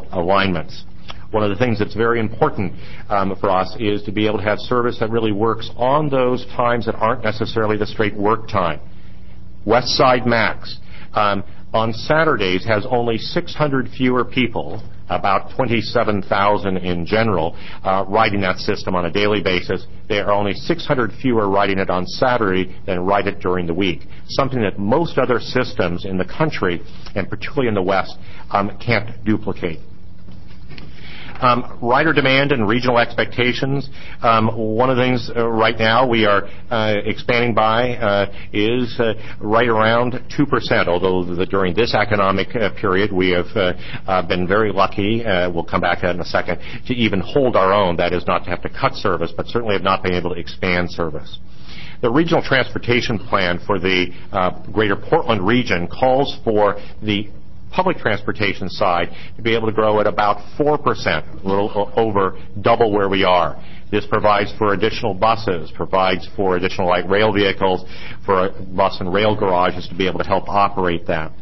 alignments. One of the things that's very important for us is to be able to have service that really works on those times that aren't necessarily the straight work time. West Side Max on Saturdays has only 600 fewer people, about 27,000 in general, riding that system on a daily basis. There are only 600 fewer riding it on Saturday than ride it during the week, something that most other systems in the country, and particularly in the West, can't duplicate. Rider demand and regional expectations. One of the things right now we are expanding by is right around 2%, although during this economic period we have been very lucky, we'll come back to that in a second, to even hold our own. That is, not to have to cut service, but certainly have not been able to expand service. The Regional Transportation Plan for the Greater Portland region calls for the public transportation side to be able to grow at about 4%, a little over double where we are. This provides for additional buses, provides for additional light rail vehicles, for bus and rail garages to be able to help operate that.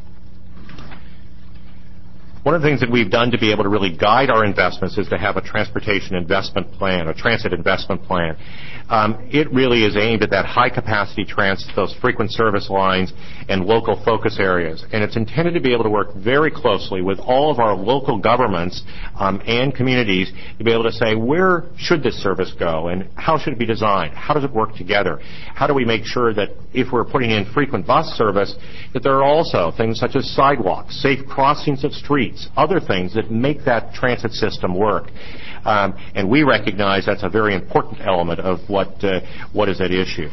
One of the things that we've done to be able to really guide our investments is to have a transportation investment plan, a transit investment plan. It really is aimed at that high-capacity transit, those frequent service lines, and local focus areas. And it's intended to be able to work very closely with all of our local governments and communities to be able to say, where should this service go, and how should it be designed? How does it work together? How do we make sure that if we're putting in frequent bus service, that there are also things such as sidewalks, safe crossings of streets, other things that make that transit system work. And we recognize that's a very important element of what is at issue.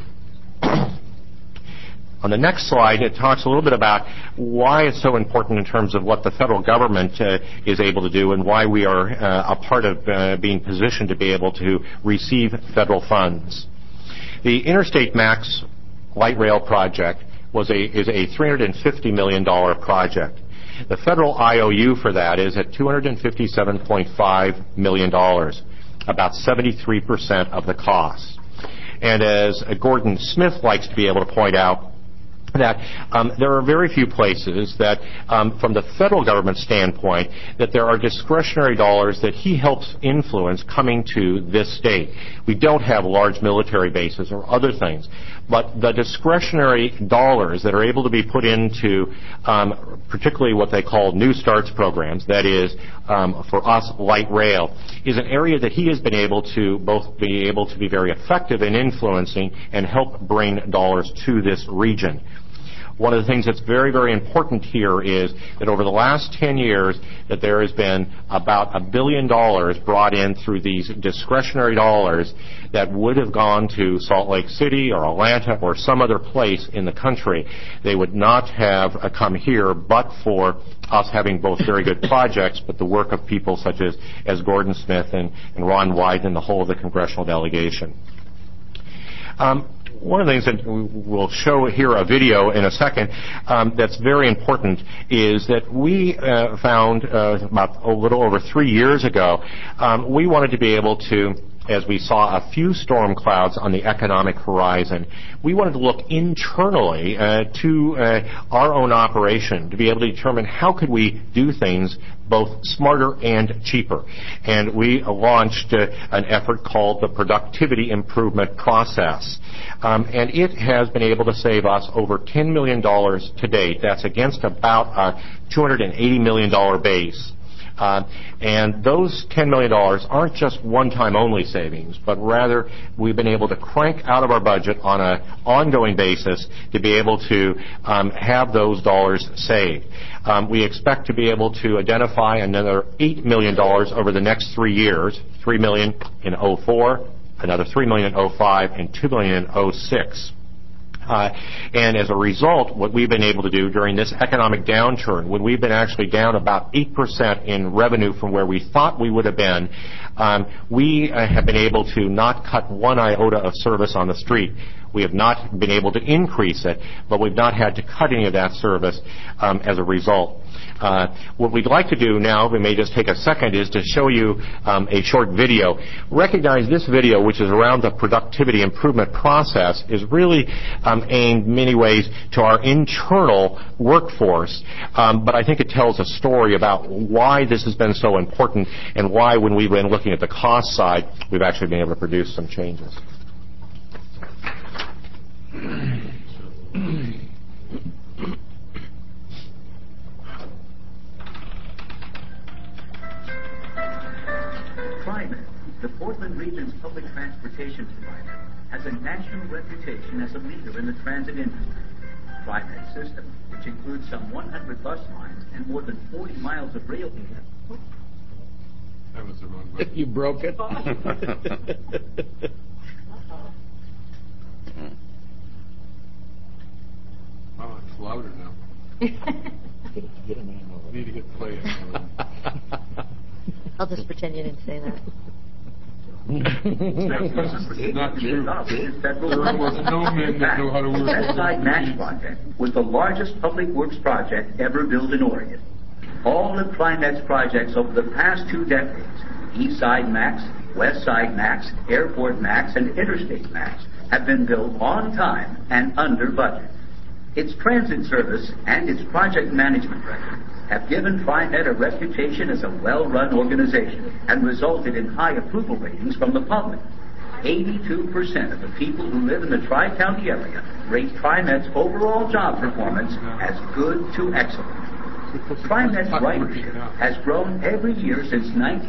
On the next slide, it talks a little bit about why it's so important in terms of what the federal government is able to do and why we are a part of being positioned to be able to receive federal funds. The Interstate Max Light Rail project is a $350 million project. The federal IOU for that is at $257.5 million, about 73% of the cost. And as Gordon Smith likes to be able to point out, that there are very few places that, from the federal government standpoint, that there are discretionary dollars that he helps influence coming to this state. We don't have large military bases or other things, but the discretionary dollars that are able to be put into particularly what they call New Starts programs, that is, for us, light rail, is an area that he has been able to both be able to be very effective in influencing and help bring dollars to this region. One of the things that's very, very important here is that over the last 10 years that there has been about $1 billion brought in through these discretionary dollars that would have gone to Salt Lake City or Atlanta or some other place in the country. They would not have come here but for us having both very good projects, but the work of people such as Gordon Smith and Ron White and the whole of the congressional delegation. One of the things that we'll show here a video in a second that's very important is that we found about a little over 3 years ago, we wanted to be able to, as we saw a few storm clouds on the economic horizon, we wanted to look internally to our own operation to be able to determine how could we do things both smarter and cheaper. And we launched an effort called the Productivity Improvement Process. And it has been able to save us over $10 million to date. That's against about a $280 million base. And those $10 million aren't just one-time only savings, but rather we've been able to crank out of our budget on an ongoing basis to be able to have those dollars saved. We expect to be able to identify another $8 million over the next 3 years, $3 million in 2004, another $3 million in 2005, and $2 million in 2006. And as a result, what we've been able to do during this economic downturn, when we've been actually down about 8% in revenue from where we thought we would have been, we have been able to not cut one iota of service on the street. We have not been able to increase it, but we've not had to cut any of that service as a result. What we'd like to do now, we may just take a second, is to show you a short video. Recognize this video, which is around the productivity improvement process, is really aimed in many ways to our internal workforce. But I think it tells a story about why this has been so important and why, when we've been looking at the cost side, we've actually been able to produce some changes. TriMet, the Portland region's public transportation provider, has a national reputation as a leader in the transit industry. TriMet's system, which includes some 100 bus lines and more than 40 miles of rail. That was the wrong button. You broke it. Oh, it's louder now. Need to get play. I'll just pretend you didn't say that. Not true. There was no men that know how to work. The Westside Max project was the largest public works project ever built in Oregon. All of TriMet's projects over the past 2 decades, Eastside Max, Westside Max, Airport Max, and Interstate Max, have been built on time and under budget. Its transit service and its project management record have given TriMet a reputation as a well-run organization and resulted in high approval ratings from the public. 82% of the people who live in the Tri-County area rate TriMet's overall job performance as good to excellent. TriMet's ridership has grown every year since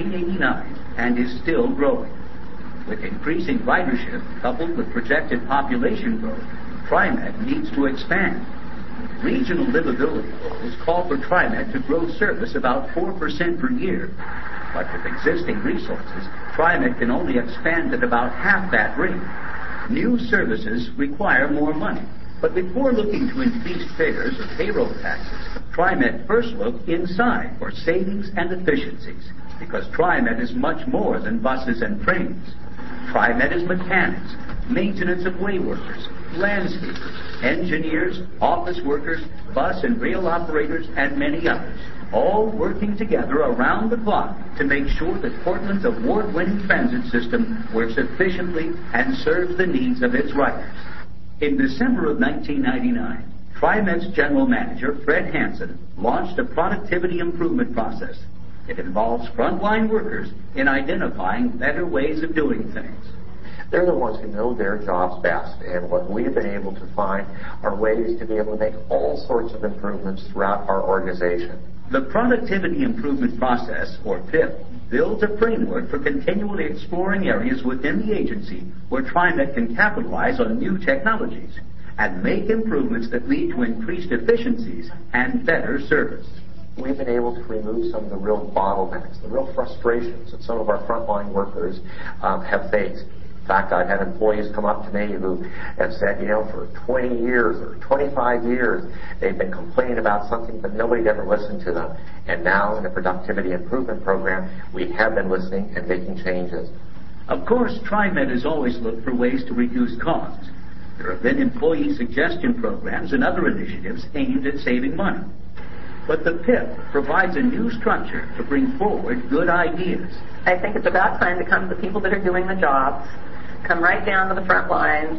1989 and is still growing. With increasing ridership coupled with projected population growth, TriMet needs to expand. Regional livability goals call for TriMet to grow service about 4% per year. But with existing resources, TriMet can only expand at about half that rate. New services require more money. But before looking to increase fares or payroll taxes, TriMet first looked inside for savings and efficiencies, because TriMet is much more than buses and trains. TriMet is mechanics, maintenance of way workers, landscapers, engineers, office workers, bus and rail operators, and many others, all working together around the clock to make sure that Portland's award-winning transit system works efficiently and serves the needs of its riders. In December of 1999, TriMet's general manager, Fred Hansen, launched a productivity improvement process. It involves frontline workers in identifying better ways of doing things. They're the ones who know their jobs best, and what we have been able to find are ways to be able to make all sorts of improvements throughout our organization. The Productivity Improvement Process, or PIP, builds a framework for continually exploring areas within the agency where TriMet can capitalize on new technologies and make improvements that lead to increased efficiencies and better service. We've been able to remove some of the real bottlenecks, the real frustrations that some of our frontline workers have faced. In fact, I've had employees come up to me who have said, for 20 years or 25 years, they've been complaining about something, but nobody'd ever listened to them. And now in the Productivity Improvement Program, we have been listening and making changes. Of course, TriMet has always looked for ways to reduce costs. There have been employee suggestion programs and other initiatives aimed at saving money. But the PIP provides a new structure to bring forward good ideas. I think it's about time to come to the people that are doing the jobs, come right down to the front line,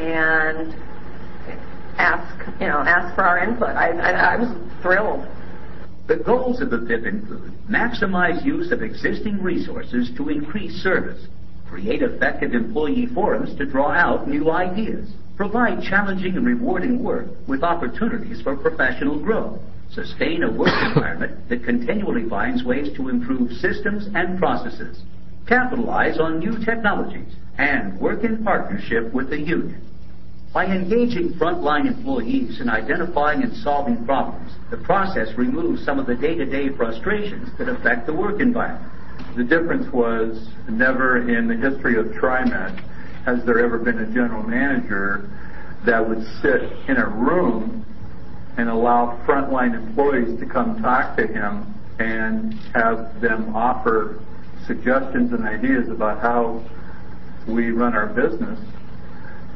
and ask for our input. I was thrilled. The goals of the PIP include maximize use of existing resources to increase service, create effective employee forums to draw out new ideas, provide challenging and rewarding work with opportunities for professional growth, sustain a work environment that continually finds ways to improve systems and processes, capitalize on new technologies, and work in partnership with the union. By engaging frontline employees in identifying and solving problems, the process removes some of the day-to-day frustrations that affect the work environment. The difference was never in the history of TriMet has there ever been a general manager that would sit in a room and allow frontline employees to come talk to him and have them offer suggestions and ideas about how we run our business.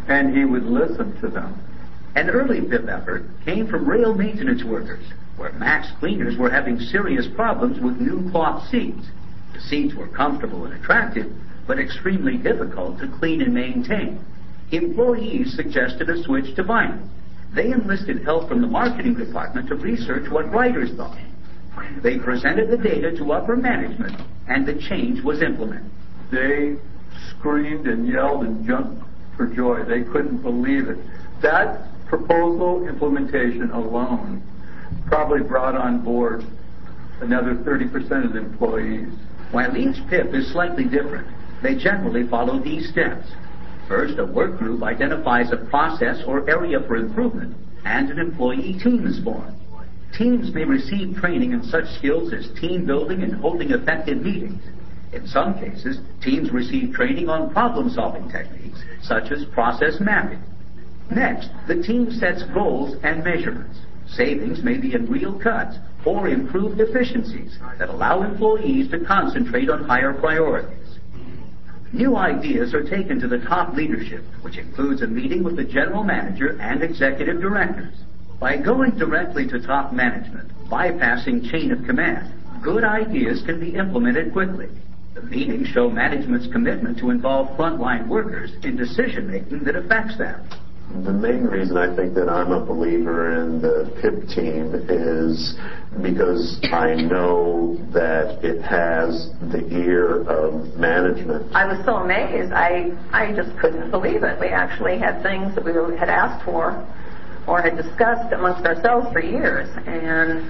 and he would listen to them. An early PIP effort came from rail maintenance workers, where Max cleaners were having serious problems with new cloth seats. The seats were comfortable and attractive, but extremely difficult to clean and maintain. Employees suggested a switch to vinyl. They enlisted help from the marketing department to research what writers thought. They presented the data to upper management, and the change was implemented. They screamed and yelled and jumped for joy. They couldn't believe it. That proposal implementation alone probably brought on board another 30% of the employees. While each PIP is slightly different, they generally follow these steps. First, a work group identifies a process or area for improvement, and an employee team is formed. Teams may receive training in such skills as team building and holding effective meetings. In some cases, teams receive training on problem-solving techniques, such as process mapping. Next, the team sets goals and measurements. Savings may be in real cuts or improved efficiencies that allow employees to concentrate on higher priorities. New ideas are taken to the top leadership, which includes a meeting with the general manager and executive directors. By going directly to top management, bypassing chain of command, good ideas can be implemented quickly. The meetings show management's commitment to involve frontline workers in decision-making that affects them. The main reason I think that I'm a believer in the PIP team is because I know that it has the ear of management. I was so amazed. I just couldn't believe it. We actually had things that we had asked for or had discussed amongst ourselves for years. And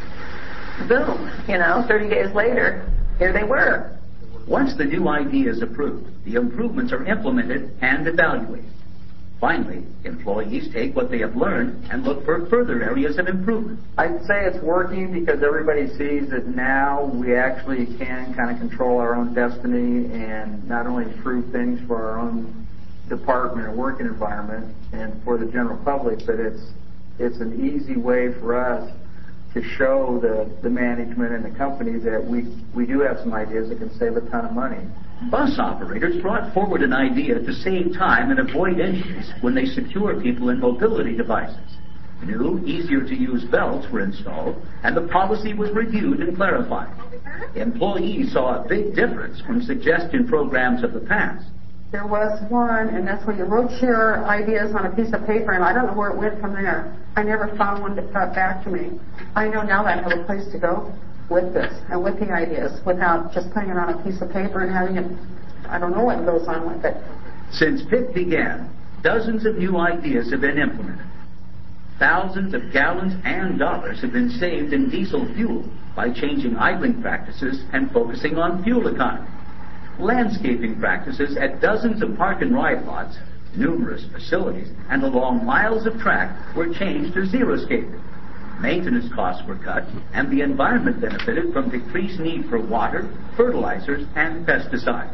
boom, 30 days later, here they were. Once the new idea is approved, the improvements are implemented and evaluated. Finally, employees take what they have learned and look for further areas of improvement. I'd say it's working because everybody sees that now we actually can kind of control our own destiny and not only improve things for our own department or working environment and for the general public, but it's an easy way for us to show the management and the company that we do have some ideas that can save a ton of money. Bus operators brought forward an idea to save time and avoid injuries when they secure people in mobility devices. New, easier-to-use belts were installed, and the policy was reviewed and clarified. Employees saw a big difference from suggestion programs of the past. There was one, and that's where you wrote your ideas on a piece of paper, and I don't know where it went from there. I never found one that got back to me. I know now that I have a place to go with this and with the ideas without just putting it on a piece of paper and having it, I don't know what goes on with it. Since PIP began, dozens of new ideas have been implemented. Thousands of gallons and dollars have been saved in diesel fuel by changing idling practices and focusing on fuel economy. Landscaping practices at dozens of park and ride lots, numerous facilities, and along miles of track were changed to xeriscaping. Maintenance costs were cut, and the environment benefited from decreased need for water, fertilizers, and pesticides.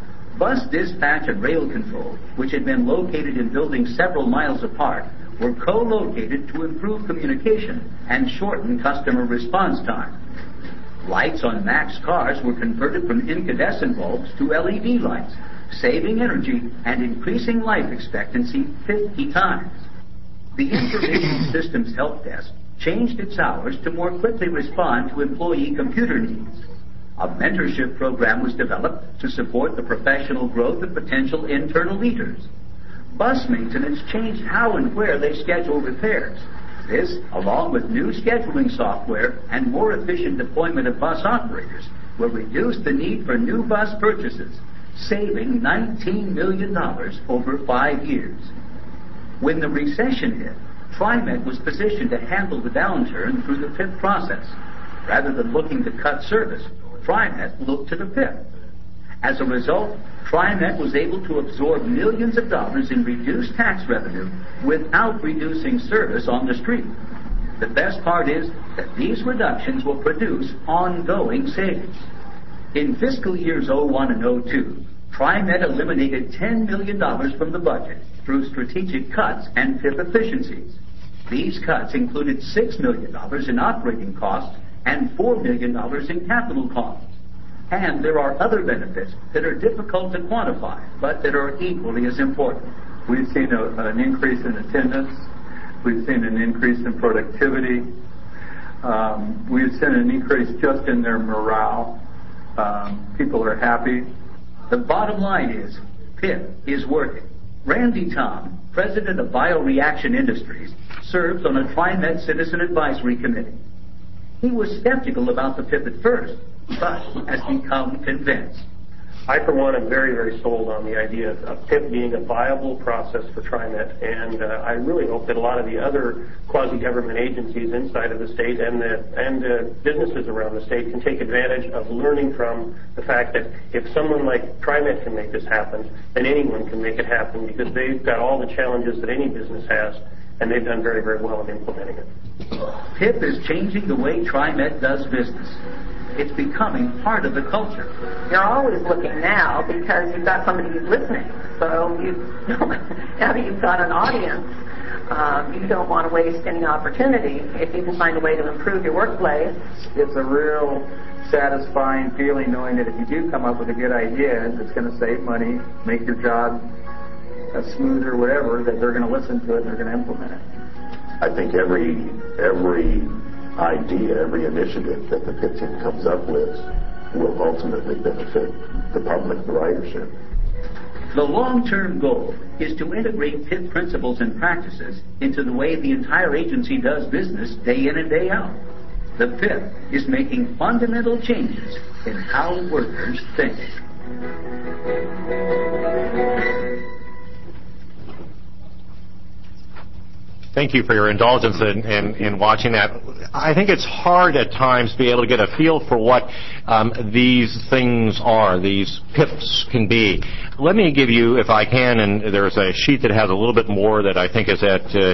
Bus dispatch and rail control, which had been located in buildings several miles apart, were co-located to improve communication and shorten customer response time. Lights on Max cars were converted from incandescent bulbs to LED lights, saving energy and increasing life expectancy 50 times. The Information Systems Help Desk changed its hours to more quickly respond to employee computer needs. A mentorship program was developed to support the professional growth of potential internal leaders. Bus maintenance changed how and where they schedule repairs. This, along with new scheduling software and more efficient deployment of bus operators, will reduce the need for new bus purchases, saving $19 million over 5 years. When the recession hit, TriMet was positioned to handle the downturn through the PIP process. Rather than looking to cut service, TriMet looked to the PIP. As a result, TriMet was able to absorb millions of dollars in reduced tax revenue without reducing service on the street. The best part is that these reductions will produce ongoing savings. In fiscal years 01 and 02, TriMet eliminated $10 million from the budget through strategic cuts and PIP efficiencies. These cuts included $6 million in operating costs and $4 million in capital costs. And there are other benefits that are difficult to quantify, but that are equally as important. We've seen an increase in attendance. We've seen an increase in productivity. We've seen an increase just in their morale. People are happy. The bottom line is, PIP is working. Randy Tom, president of Bioreaction Industries, serves on a TriMet Citizen Advisory Committee. He was skeptical about the PIP at first, but has become convinced. I, for one, am very, very sold on the idea of PIP being a viable process for TriMet, and I really hope that a lot of the other quasi-government agencies inside of the state and businesses around the state can take advantage of learning from the fact that if someone like TriMet can make this happen, then anyone can make it happen, because they've got all the challenges that any business has, and they've done very, very well in implementing it. PIP is changing the way TriMet does business. It's becoming part of the culture. You're always looking now because you've got somebody who's listening. So now that you've got an audience, you don't want to waste any opportunity if you can find a way to improve your workplace. It's a real satisfying feeling knowing that if you do come up with a good idea that's going to save money, make your job smoother, whatever, that they're going to listen to it and they're going to implement it. I think every idea, every initiative that the PIP team comes up with will ultimately benefit the public, the ridership. The long-term goal is to integrate PIP principles and practices into the way the entire agency does business day in and day out. The PIP is making fundamental changes in how workers think. Thank you for your indulgence in watching that. I think it's hard at times to be able to get a feel for what these things are, these PIPs can be. Let me give you, if I can, and there's a sheet that has a little bit more that I think is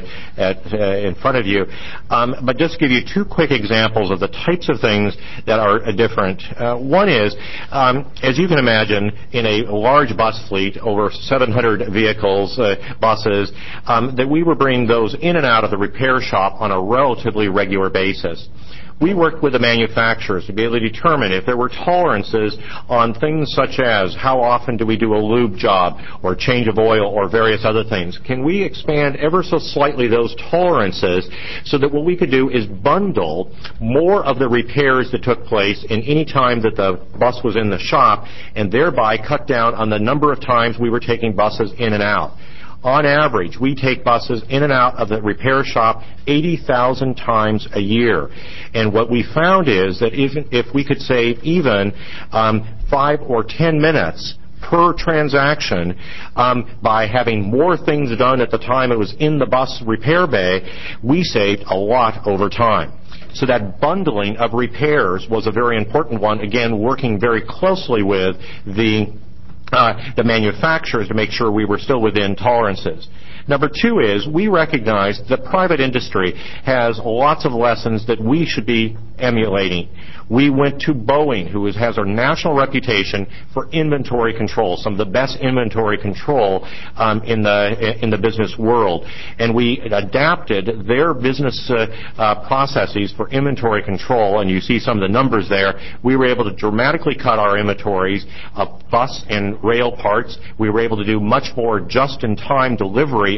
in front of you, but just give you two quick examples of the types of things that are different. One is, as you can imagine, in a large bus fleet, over 700 vehicles, buses, that we were bringing those in and out of the repair shop on a relatively regular basis. We worked with the manufacturers to be able to determine if there were tolerances on things such as how often do we do a lube job or change of oil or various other things. Can we expand ever so slightly those tolerances so that what we could do is bundle more of the repairs that took place in any time that the bus was in the shop, and thereby cut down on the number of times we were taking buses in and out. On average, we take buses in and out of the repair shop 80,000 times a year. And what we found is that if we could save even 5 or 10 minutes per transaction by having more things done at the time it was in the bus repair bay, we saved a lot over time. So that bundling of repairs was a very important one, again, working very closely with the manufacturers to make sure we were still within tolerances. Number two is we recognize that private industry has lots of lessons that we should be emulating. We went to Boeing, who has a national reputation for inventory control, some of the best inventory control in the business world, and we adapted their business processes for inventory control. And you see some of the numbers there. We were able to dramatically cut our inventories of bus and rail parts. We were able to do much more just-in-time delivery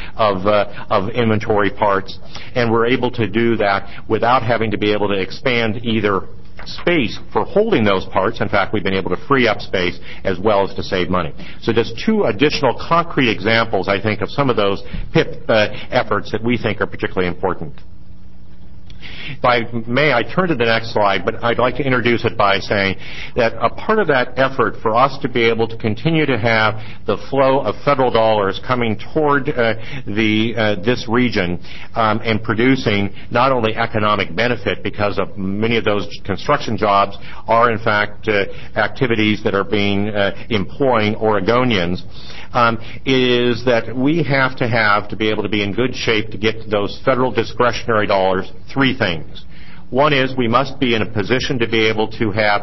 of inventory parts, and we're able to do that without having to be able to expand either space for holding those parts. In fact, we've been able to free up space as well as to save money. So just two additional concrete examples, I think, of some of those PIP efforts that we think are particularly important. If I may, I turn to the next slide, but I'd like to introduce it by saying that a part of that effort for us to be able to continue to have the flow of federal dollars coming toward this region and producing not only economic benefit, because of many of those construction jobs are in fact activities that are being employing Oregonians, is that we have to be able to be in good shape to get those federal discretionary dollars. Three things. One is we must be in a position to be able to have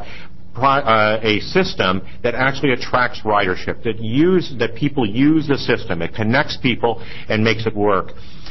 a system that actually attracts ridership, that people use the system. It connects people and makes it work.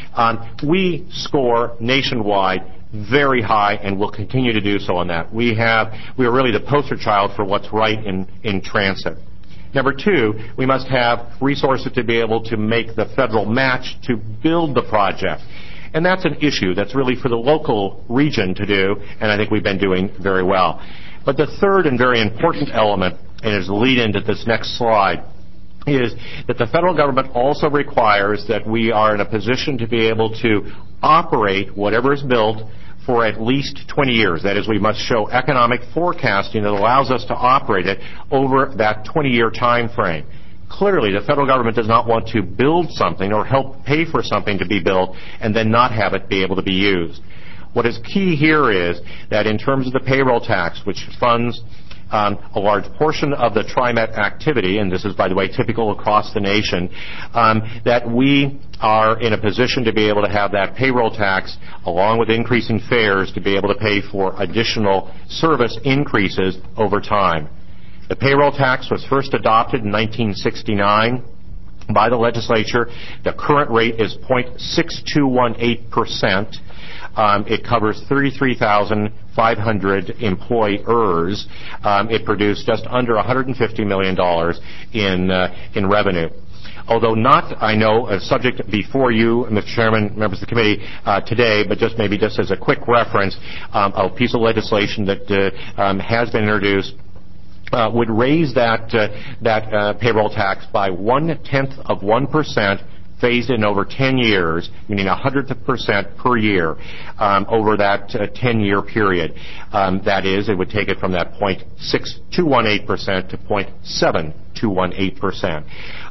We score nationwide very high and will continue to do so on that. We are really the poster child for what's right in transit. Number two, we must have resources to be able to make the federal match to build the project. And that's an issue that's really for the local region to do, and I think we've been doing very well. But the third and very important element, and is the lead into this next slide, is that the federal government also requires that we are in a position to be able to operate whatever is built for at least 20 years. That is, we must show economic forecasting that allows us to operate it over that 20-year time frame. Clearly, the federal government does not want to build something or help pay for something to be built and then not have it be able to be used. What is key here is that in terms of the payroll tax, which funds a large portion of the TriMet activity, and this is, by the way, typical across the nation, that we are in a position to be able to have that payroll tax, along with increasing fares, to be able to pay for additional service increases over time. The payroll tax was first adopted in 1969 by the legislature. The current rate is 0.6218%. It covers 33,500 employers. It produced just under $150 million in revenue. Although not, I know, a subject before you, Mr. Chairman, members of the committee, today, but just maybe just as a quick reference, a piece of legislation that has been introduced would raise that payroll tax by 0.1%, phased in over 10 years, meaning 100% per year over that 10-year period. That is, it would take it from that 0.6218% to 0.7218%.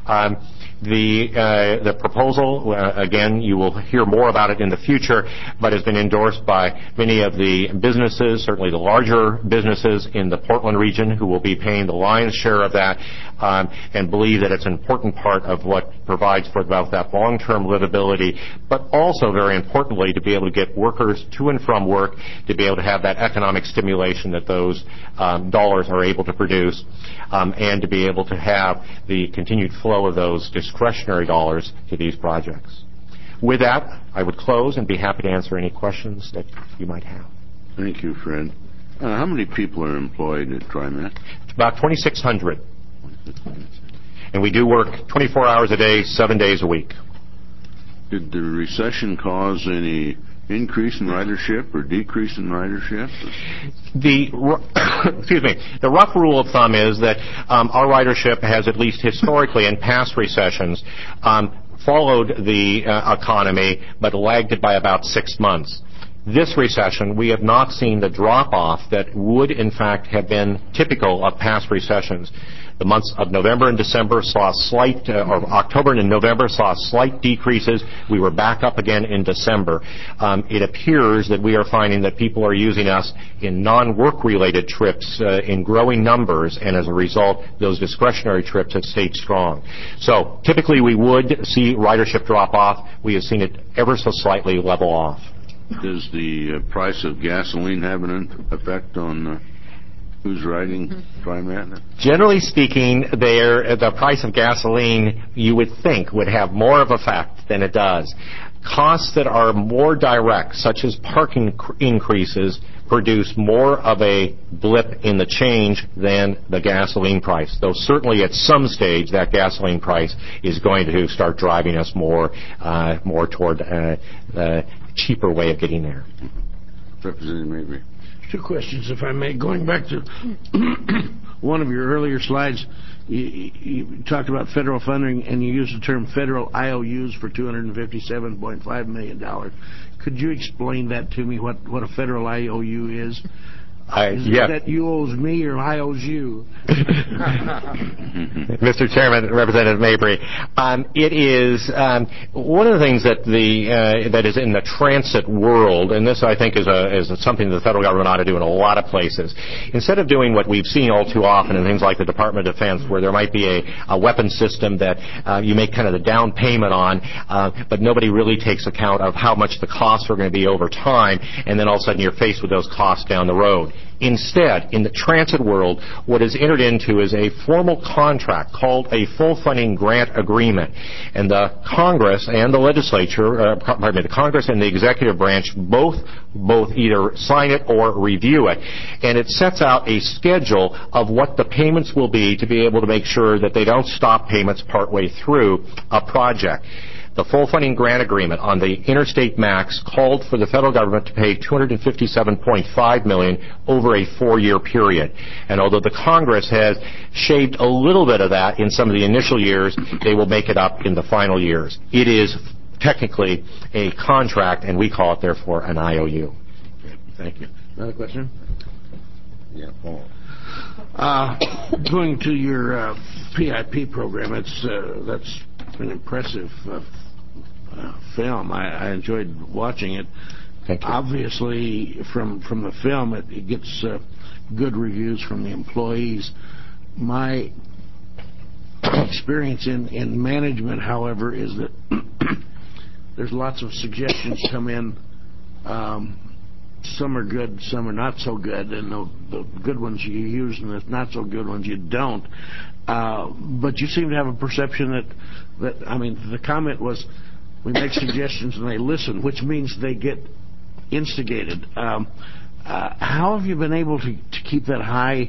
The proposal, again, you will hear more about it in the future, but has been endorsed by many of the businesses, certainly the larger businesses in the Portland region, who will be paying the lion's share of that, and believe that it's an important part of what provides for both that long-term livability, but also, very importantly, to be able to get workers to and from work, to be able to have that economic stimulation that those dollars are able to produce, and to be able to have the continued flow of those discretionary dollars to these projects. With that, I would close and be happy to answer any questions that you might have. Thank you, Fred. How many people are employed at TriMet? About 2,600. And we do work 24 hours a day, 7 days a week. Did the recession cause any increase in ridership or decrease in ridership? The rough rule of thumb is that our ridership has, at least historically in past recessions, followed the economy but lagged it by about 6 months. This recession, we have not seen the drop-off that would, in fact, have been typical of past recessions. The months of November and December saw or October and November saw slight decreases. We were back up again in December. It appears that we are finding that people are using us in non-work related trips in growing numbers, and as a result, those discretionary trips have stayed strong. So typically we would see ridership drop off. We have seen it ever so slightly level off. Does the price of gasoline have an effect on who's riding TriMet? Generally speaking, the price of gasoline, you would think, would have more of an effect than it does. Costs that are more direct, such as parking increases, produce more of a blip in the change than the gasoline price. Though certainly at some stage that gasoline price is going to start driving us more toward a cheaper way of getting there. Representative Mabry. Two questions, if I may. Going back to one of your earlier slides, you talked about federal funding, and you used the term federal IOUs for $257.5 million. Could you explain that to me, what a federal IOU is? Is it that you owes me or I owes you? Mr. Chairman, Representative Mabry, it is one of the things that that is in the transit world, and this I think is something the federal government ought to do in a lot of places. Instead of doing what we've seen all too often in things like the Department of Defense, where there might be a weapon system that you make kind of the down payment on, but nobody really takes account of how much the costs are going to be over time, and then all of a sudden you're faced with those costs down the road. Instead, in the transit world, what is entered into is a formal contract called a full funding grant agreement. And the Congress and the legislature, the Congress and the executive branch both either sign it or review it. And it sets out a schedule of what the payments will be to be able to make sure that they don't stop payments partway through a project. The full funding grant agreement on the Interstate Max called for the federal government to pay $257.5 million over a 4-year period. And although the Congress has shaved a little bit of that in some of the initial years, they will make it up in the final years. It is technically a contract, and we call it, therefore, an IOU. Thank you. Another question? Yeah, Paul. Going to your PIP program, that's an impressive film. I enjoyed watching it. Thank you. Obviously, from the film, it gets good reviews from the employees. My experience in management, however, is that there's lots of suggestions come in. Some are good, some are not so good, and the good ones you use and the not so good ones you don't. But you seem to have a perception that the comment was, we make suggestions and they listen, which means they get instigated. How have you been able to keep that high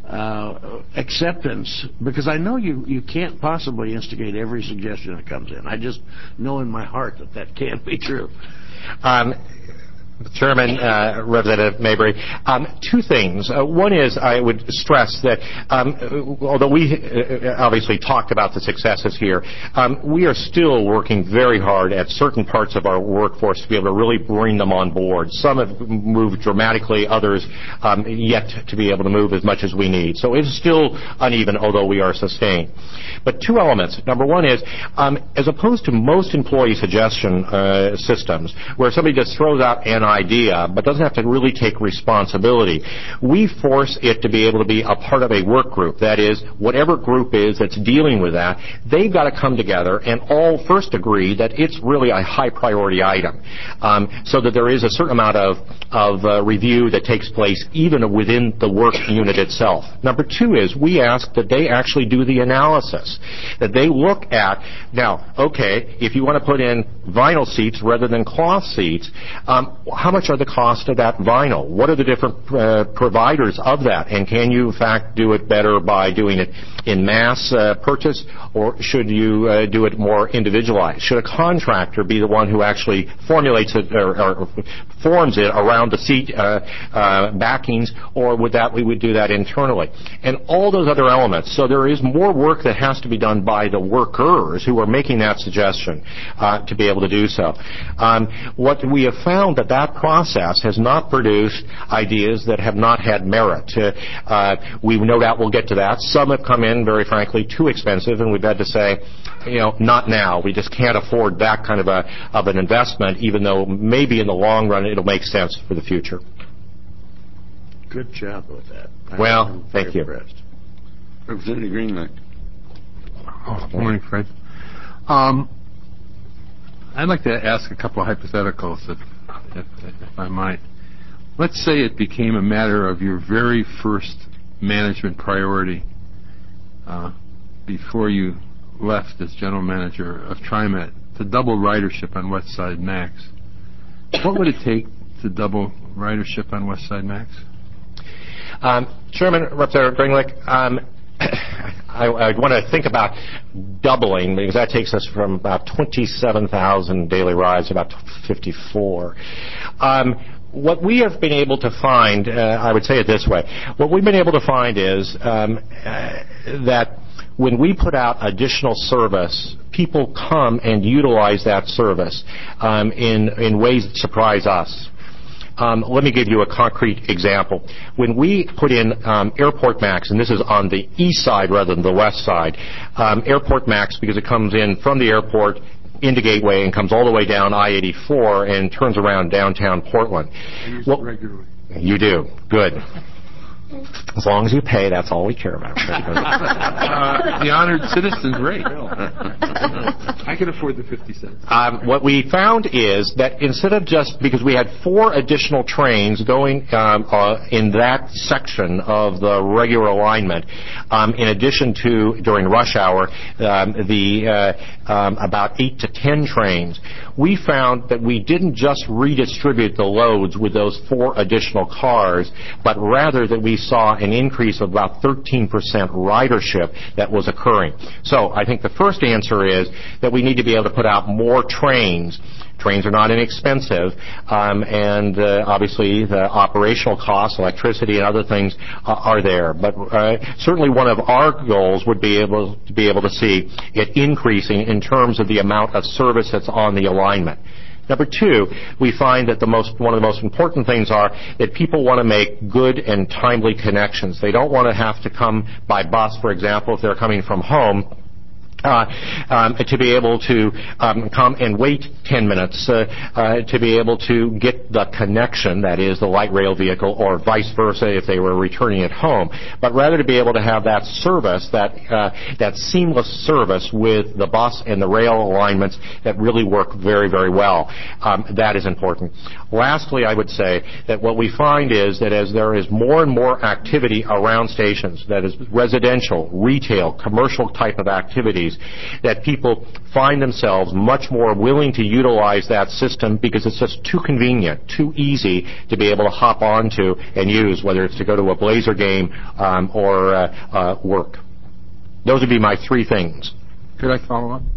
acceptance? Because I know you can't possibly instigate every suggestion that comes in. I just know in my heart that can't be true. Chairman, Representative Mabry, two things. One is I would stress that although we obviously talked about the successes here, we are still working very hard at certain parts of our workforce to be able to really bring them on board. Some have moved dramatically, others yet to be able to move as much as we need. So it's still uneven, although we are sustained. But two elements. Number one is, as opposed to most employee suggestion systems, where somebody just throws out an idea but doesn't have to really take responsibility, we force it to be able to be a part of a work group. That is, whatever group is that's dealing with that, they've got to come together and all first agree that it's really a high priority item, so that there is a certain amount of review that takes place even within the work unit itself. Number two is we ask that they actually do the analysis, that they look at, now, okay, if you want to put in vinyl seats rather than cloth seats, how much are the cost of that vinyl? What are the different providers of that? And can you, in fact, do it better by doing it in mass purchase, or should you do it more individualized? Should a contractor be the one who actually formulates it or forms it around the seat backings, or we would do that internally? And all those other elements. So there is more work that has to be done by the workers who are making that suggestion to be able to do so. What we have found that process has not produced ideas that have not had merit. We no doubt will get to that. Some have come in, very frankly, too expensive, and we've had to say, not now. We just can't afford that kind of an investment, even though maybe in the long run it'll make sense for the future. Good job with that. Well, thank you. Representative Greenlight. Morning, Fred. I'd like to ask a couple of hypotheticals, if I might. Let's say it became a matter of your very first management priority before you left as general manager of TriMet to double ridership on West Side Max. What would it take to double ridership on West Side Max? Chairman, Representative Greenlick, I want to think about doubling, because that takes us from about 27,000 daily rides to about 54. What we have been able to find, I would say it this way, what we've been able to find is that when we put out additional service, people come and utilize that service in ways that surprise us. Let me give you a concrete example. When we put in Airport Max, and this is on the east side rather than the west side, Airport Max, because it comes in from the airport into Gateway and comes all the way down I-84 and turns around downtown Portland. I use it regularly. You do. Good. As long as you pay, that's all we care about. The honored citizen's rate. I can afford the 50 cents. What we found is that instead of just, because we had 4 additional trains going in that section of the regular alignment, in addition to, during rush hour, about 8 to 10 trains, we found that we didn't just redistribute the loads with those 4 additional cars, but rather that we saw an increase of about 13% ridership that was occurring. So I think the first answer is that we need to be able to put out more trains. Trains are not inexpensive, and obviously the operational costs, electricity and other things are there. But certainly one of our goals would be able to see it increasing in terms of the amount of service that's on the alignment. Number 2, we find that one of the most important things are that people want to make good and timely connections. They don't want to have to come by bus, for example, if they're coming from home. To be able to come and wait 10 minutes to be able to get the connection, that is the light rail vehicle, or vice versa if they were returning at home, but rather to be able to have that service, that seamless service with the bus and the rail alignments that really work very, very well. That is important. Lastly, I would say that what we find is that as there is more and more activity around stations, that is residential, retail, commercial type of activities, that people find themselves much more willing to utilize that system because it's just too convenient, too easy to be able to hop onto and use, whether it's to go to a Blazer game or work. Those would be my 3 things. Could I follow up?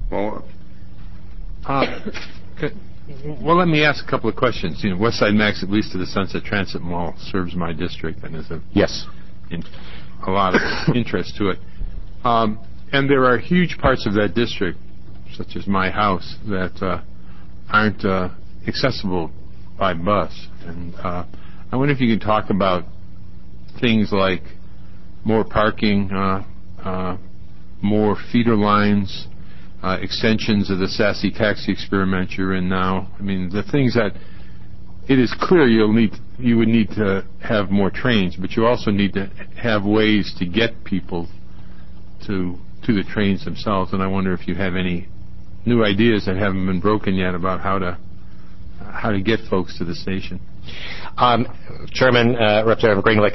Well, let me ask a couple of questions. Westside Max, at least to the Sunset Transit Mall, serves my district and is a lot of interest to it. And there are huge parts of that district, such as my house, that aren't accessible by bus. And I wonder if you could talk about things like more parking, more feeder lines, extensions of the Sassy Taxi experiment you're in now. I mean, the things that it is clear you would need to have more trains, but you also need to have ways to get people to the trains themselves. And I wonder if you have any new ideas that haven't been broken yet about how to get folks to the station. Chairman, Representative Greenlee,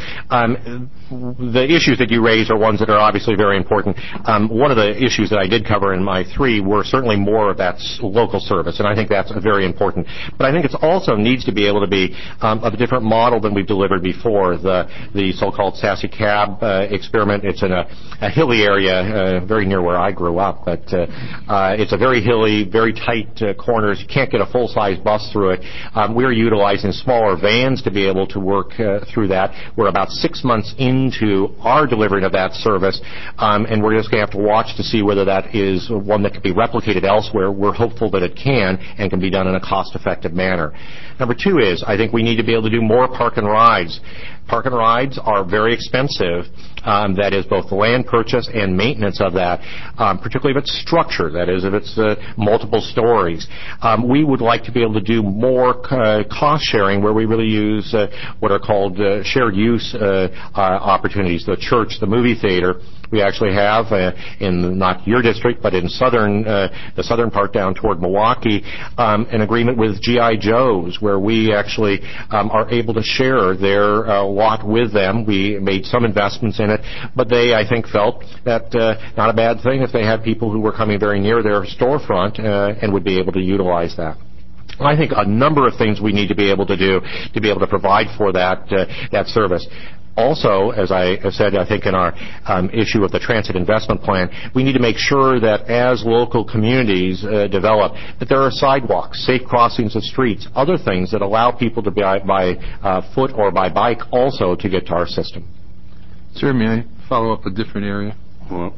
the issues that you raise are ones that are obviously very important. One of the issues that I did cover in my 3 were certainly more of that local service, and I think that's very important. But I think it also needs to be able to be of a different model than we've delivered before. The so-called Sassy Cab experiment, it's in a hilly area very near where I grew up, but it's a very hilly, very tight corners. You can't get a full-size bus through it. We're utilizing smaller vans to be able to work through that. We're about 6 months into our delivery of that service, and we're just going to have to watch to see whether that is one that can be replicated elsewhere. We're hopeful that it can and can be done in a cost-effective manner. Number 2 is, I think we need to be able to do more park and rides. Park and rides are very expensive. That is both the land purchase and maintenance of that, particularly if it's structured, that is, if it's multiple stories. We would like to be able to do more cost sharing where we really use what are called shared use opportunities. The church, the movie theater. We actually have, in not your district, but in the southern part down toward Milwaukee, an agreement with G.I. Joe's where we actually are able to share their lot with them. We made some investments in it, but they, I think, felt that not a bad thing if they had people who were coming very near their storefront and would be able to utilize that. I think a number of things we need to be able to do to be able to provide for that service. Also, as I said, I think in our issue of the transit investment plan, we need to make sure that as local communities develop, that there are sidewalks, safe crossings of streets, other things that allow people to by foot or by bike also to get to our system. Sir, may I follow up a different area? Well,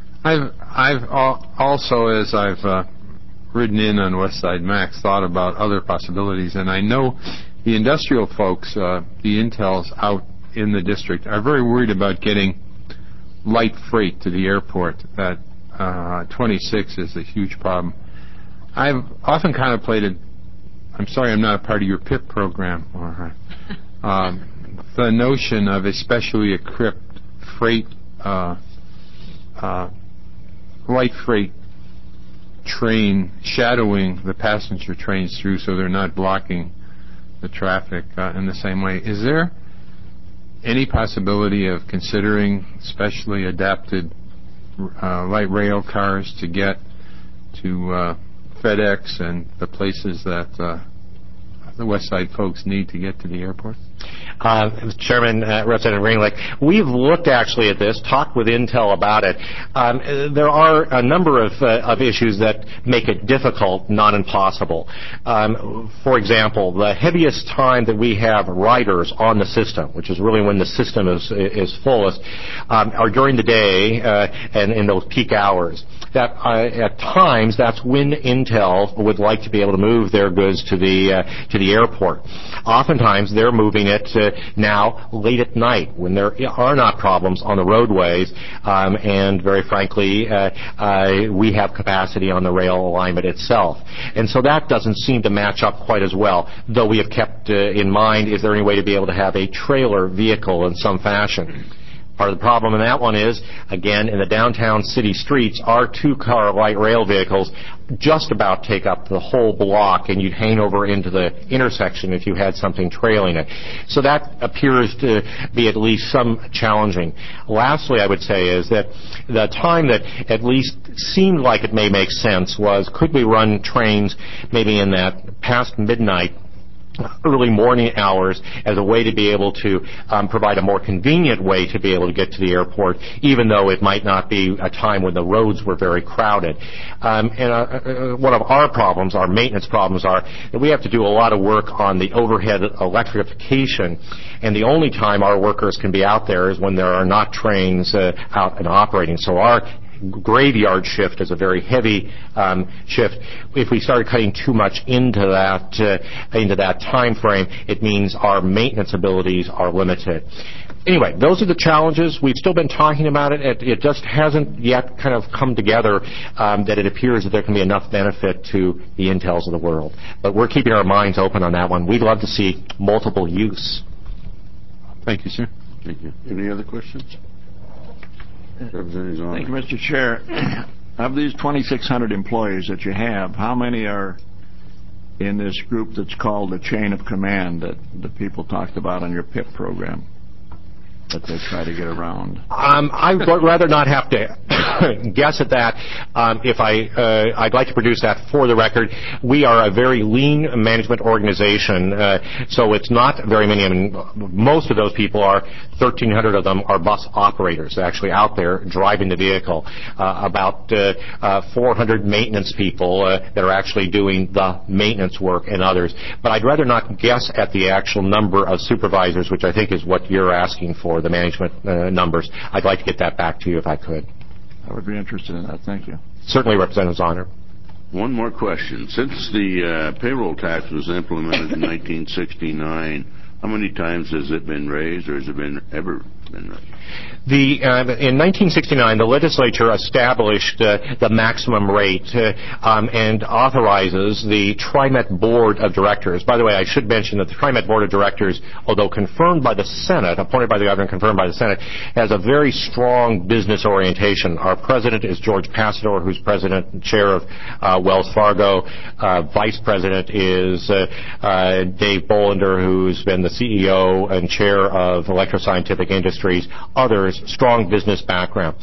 I've also, as I've ridden in on Westside Max, thought about other possibilities, and I know the industrial folks, the Intels out in the district, are very worried about getting light freight to the airport. That 26 is a huge problem. I've often contemplated, I'm sorry I'm not a part of your PIP program, or the notion of a specially equipped freight, light freight train shadowing the passenger trains through so they're not blocking the traffic in the same way. Is there any possibility of considering specially adapted light rail cars to get to FedEx and the places that the West Side folks need to get to the airport? Mr. Chairman, Representative Ringlick, we've looked actually at this, talked with Intel about it. There are a number of issues that make it difficult, not impossible. For example, the heaviest time that we have riders on the system, which is really when the system is fullest, are during the day and in those peak hours. That at times that's when Intel would like to be able to move their goods to the airport. Oftentimes they're moving it now late at night when there are not problems on the roadways, and very frankly, we have capacity on the rail alignment itself. And so that doesn't seem to match up quite as well, though we have kept in mind, is there any way to be able to have a trailer vehicle in some fashion? Part of the problem in that one is, again, in the downtown city streets, our two-car light rail vehicles just about take up the whole block, and you'd hang over into the intersection if you had something trailing it. So that appears to be at least some challenging. Lastly, I would say is that the time that at least seemed like it may make sense was, could we run trains maybe in that past midnight, early morning hours as a way to be able to provide a more convenient way to be able to get to the airport, even though it might not be a time when the roads were very crowded. And one of our problems, our maintenance problems, are that we have to do a lot of work on the overhead electrification, and the only time our workers can be out there is when there are not trains out and operating. So our graveyard shift is a very heavy shift. If we started cutting too much into that time frame, it means our maintenance abilities are limited. Anyway, those are the challenges. We've still been talking about it. It just hasn't yet kind of come together that it appears that there can be enough benefit to the Intels of the world. But we're keeping our minds open on that one. We'd love to see multiple use. Thank you, sir. Thank you. Any other questions? Thank you, Mr. Chair. Of these 2,600 employees that you have, how many are in this group that's called the chain of command that the people talked about on your PIP program that they try to get around? I'd rather not have to guess at that. I'd like to produce that for the record. We are a very lean management organization, so it's not very many. I mean, most of those people are, 1,300 of them are bus operators, actually out there driving the vehicle. About 400 maintenance people that are actually doing the maintenance work, and others. But I'd rather not guess at the actual number of supervisors, which I think is what you're asking for, the management numbers. I'd like to get that back to you if I could. I would be interested in that. Thank you. Certainly, Representative Zahner. One more question. Since the payroll tax was implemented in 1969, how many times has it been raised, or has it ever been raised? In 1969, the legislature established the maximum rate and authorizes the TriMet Board of Directors. By the way, I should mention that the TriMet Board of Directors, although confirmed by the Senate, appointed by the governor and confirmed by the Senate, has a very strong business orientation. Our president is George Passador, who's president and chair of Wells Fargo. Vice president is Dave Bolender, who's been the CEO and chair of Electroscientific Industries. Others, strong business background.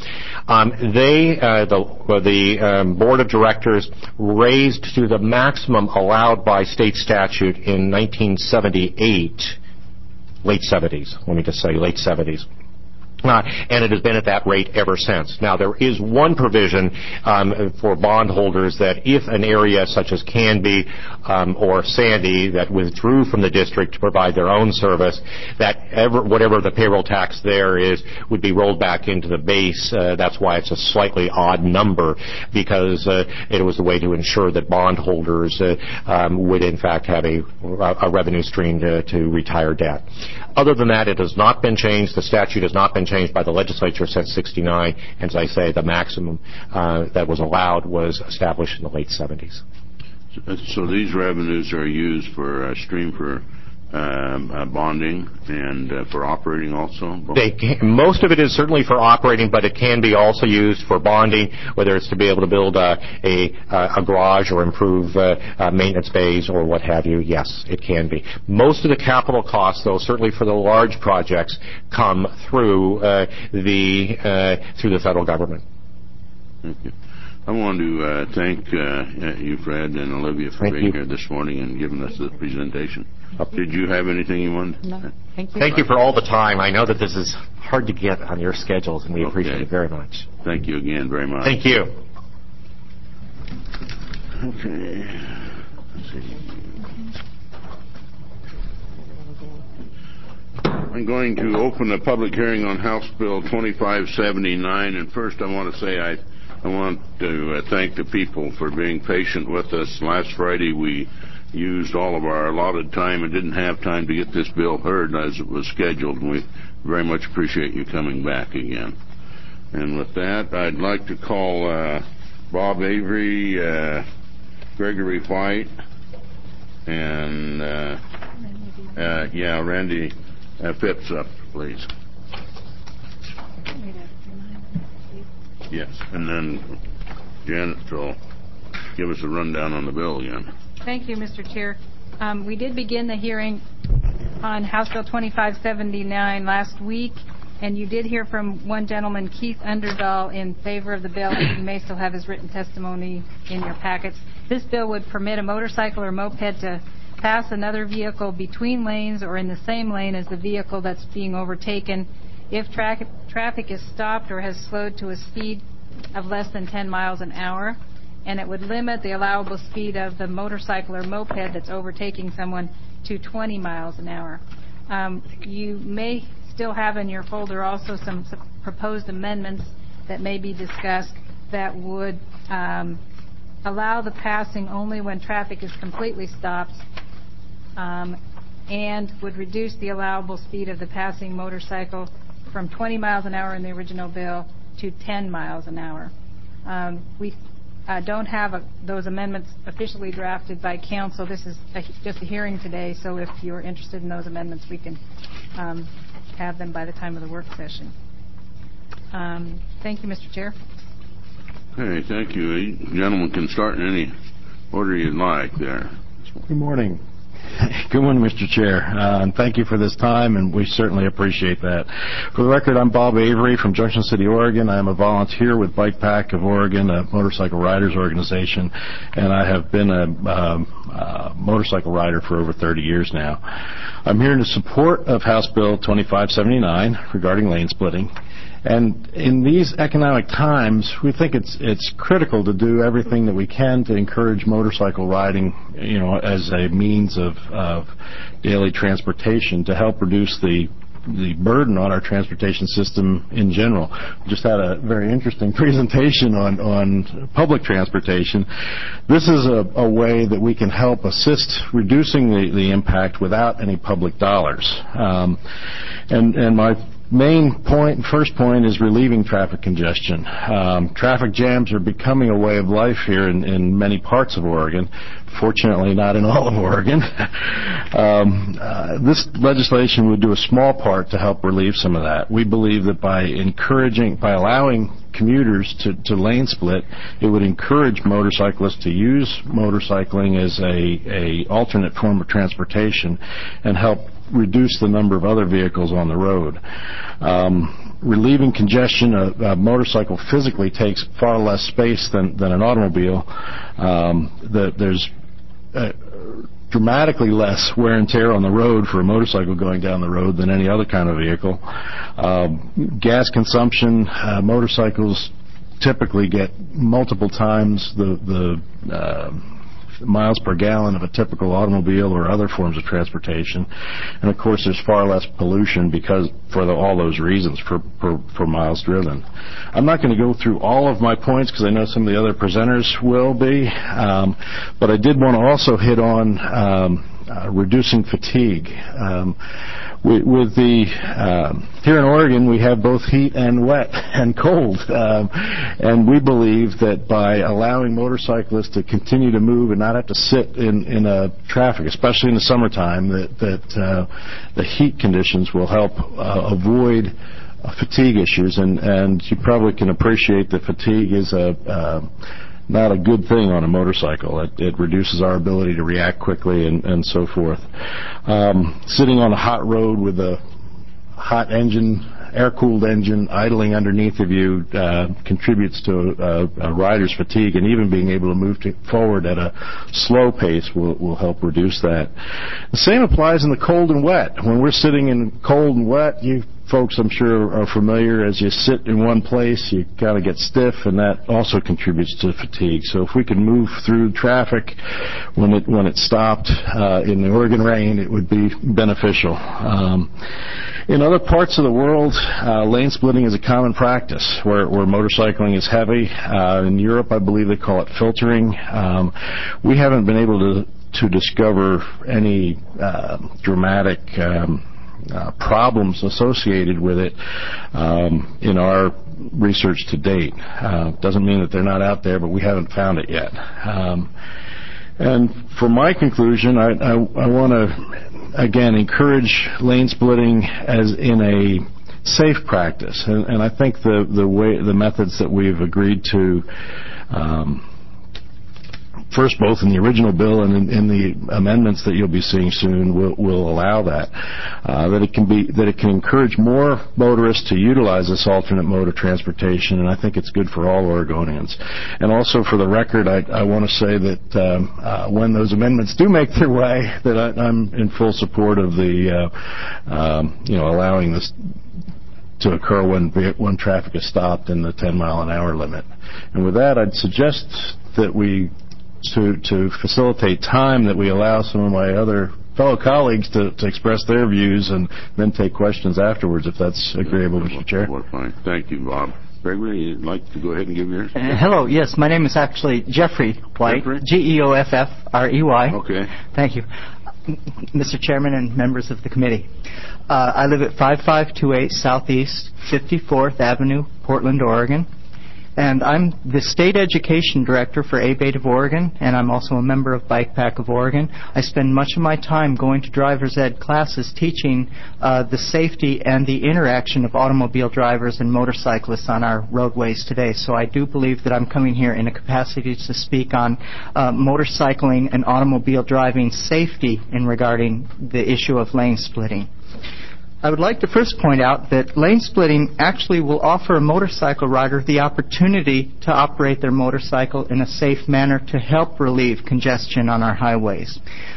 The Board of Directors raised to the maximum allowed by state statute in 1978, late 70s, let me just say late 70s. And it has been at that rate ever since. Now, there is one provision for bondholders that if an area such as Canby or Sandy that withdrew from the district to provide their own service, that whatever the payroll tax there is would be rolled back into the base. That's why it's a slightly odd number, because it was a way to ensure that bondholders would in fact have a revenue stream to retire debt. Other than that, it has not been changed. The statute has not been changed by the legislature since '69. And as I say, the maximum that was allowed was established in the late 70s. So these revenues are used for a stream for bonding and for operating also? Most of it is certainly for operating, but it can be also used for bonding, whether it's to be able to build a garage or improve maintenance bays or what have you. Yes, it can be. Most of the capital costs, though, certainly for the large projects, come through the federal government. Thank you. I want to thank you, Fred and Olivia, for being here this morning and giving us the presentation. Did you have anything you wanted? No. Thank you. Thank you for all the time. I know that this is hard to get on your schedules, and we appreciate it very much. Thank you again very much. Thank you. Okay. Let's see. I'm going to open a public hearing on House Bill 2579, and first I want to say I want to thank the people for being patient with us. Last Friday we used all of our allotted time and didn't have time to get this bill heard as it was scheduled, and we very much appreciate you coming back again. And with that, I'd like to call Bob Avery, Gregory White, and Randy Phipps up, please. Yes, and then Janet will give us a rundown on the bill again. Thank you, Mr. Chair. We did begin the hearing on House Bill 2579 last week, and you did hear from one gentleman, Keith Underdahl, in favor of the bill, and you may still have his written testimony in your packets. This bill would permit a motorcycle or moped to pass another vehicle between lanes or in the same lane as the vehicle that's being overtaken if traffic is stopped or has slowed to a speed of less than 10 miles an hour, and it would limit the allowable speed of the motorcycle or moped that's overtaking someone to 20 miles an hour. You may still have in your folder also some proposed amendments that may be discussed that would allow the passing only when traffic is completely stopped and would reduce the allowable speed of the passing motorcycle from 20 miles an hour in the original bill to 10 miles an hour. We don't have those amendments officially drafted by council. This is just a hearing today, so if you're interested in those amendments, we can have them by the time of the work session. Thank you, Mr. Chair. Okay, thank you. You gentlemen can start in any order you'd like there. Good morning. Good morning, Mr. Chair, and thank you for this time, and we certainly appreciate that. For the record, I'm Bob Avery from Junction City, Oregon. I am a volunteer with Bike Pack of Oregon, a motorcycle riders organization, and I have been a motorcycle rider for over 30 years now. I'm here in support of House Bill 2579 regarding lane splitting. And in these economic times, we think it's critical to do everything that we can to encourage motorcycle riding, as a means of daily transportation to help reduce the burden on our transportation system in general. We just had a very interesting presentation on public transportation. This is a way that we can help assist reducing the impact without any public dollars. And my first point is relieving traffic congestion. Traffic jams are becoming a way of life here in many parts of Oregon. Fortunately, not in all of Oregon. This legislation would do a small part to help relieve some of that. We believe that by allowing commuters to lane split, it would encourage motorcyclists to use motorcycling as a alternate form of transportation and help reduce the number of other vehicles on the road. Relieving congestion, a motorcycle physically takes far less space than an automobile. There's dramatically less wear and tear on the road for a motorcycle going down the road than any other kind of vehicle. Gas consumption, motorcycles typically get multiple times the miles per gallon of a typical automobile or other forms of transportation. And of course there's far less pollution all those reasons for miles driven. I'm not going to go through all of my points because I know some of the other presenters will be, but I did want to also hit on reducing fatigue. With the here in Oregon, we have both heat and wet and cold, and we believe that by allowing motorcyclists to continue to move and not have to sit in traffic, especially in the summertime, that the heat conditions will help avoid fatigue issues, and you probably can appreciate that fatigue is not a good thing on a motorcycle. It reduces our ability to react quickly and so forth. Sitting on a hot road with a hot engine, air-cooled engine idling underneath of you contributes to a rider's fatigue, and even being able to move forward at a slow pace will help reduce that. The same applies in the cold and wet. When we're sitting in cold and wet, you folks, I'm sure, are familiar. As you sit in one place, you kind of get stiff, and that also contributes to fatigue. So if we can move through traffic when it stopped in the Oregon rain, it would be beneficial. In other parts of the world, lane splitting is a common practice where motorcycling is heavy. In Europe, I believe they call it filtering. We haven't been able to discover any dramatic problems associated with it in our research to date. Doesn't mean that they're not out there, but we haven't found it yet. And for my conclusion, I want to again encourage lane splitting as in a safe practice, and I think the methods that we've agreed to, first both in the original bill and in the amendments that you'll be seeing soon, will allow that it can encourage more motorists to utilize this alternate mode of transportation, and I think it's good for all Oregonians. And also, for the record, I want to say that when those amendments do make their way, that I'm in full support of the allowing this to occur when traffic is stopped in the 10-mile-an-hour limit. And with that, I'd suggest that we to facilitate time, that we allow some of my other fellow colleagues to express their views and then take questions afterwards, if that's agreeable, Mr. Chair. Fine. Thank you, Bob. Gregory, you'd like to go ahead and give yours? Hello, yes, my name is actually Jeffrey White, Geoffrey. Okay. Thank you. Mr. Chairman and members of the committee. I live at 5528 Southeast 54th Avenue, Portland, Oregon. And I'm the State Education Director for ABATE of Oregon, and I'm also a member of Bike Pack of Oregon. I spend much of my time going to driver's ed classes teaching the safety and the interaction of automobile drivers and motorcyclists on our roadways today. So I do believe that I'm coming here in a capacity to speak on motorcycling and automobile driving safety in regarding the issue of lane splitting. I would like to first point out that lane splitting actually will offer a motorcycle rider the opportunity to operate their motorcycle in a safe manner to help relieve congestion on our highways.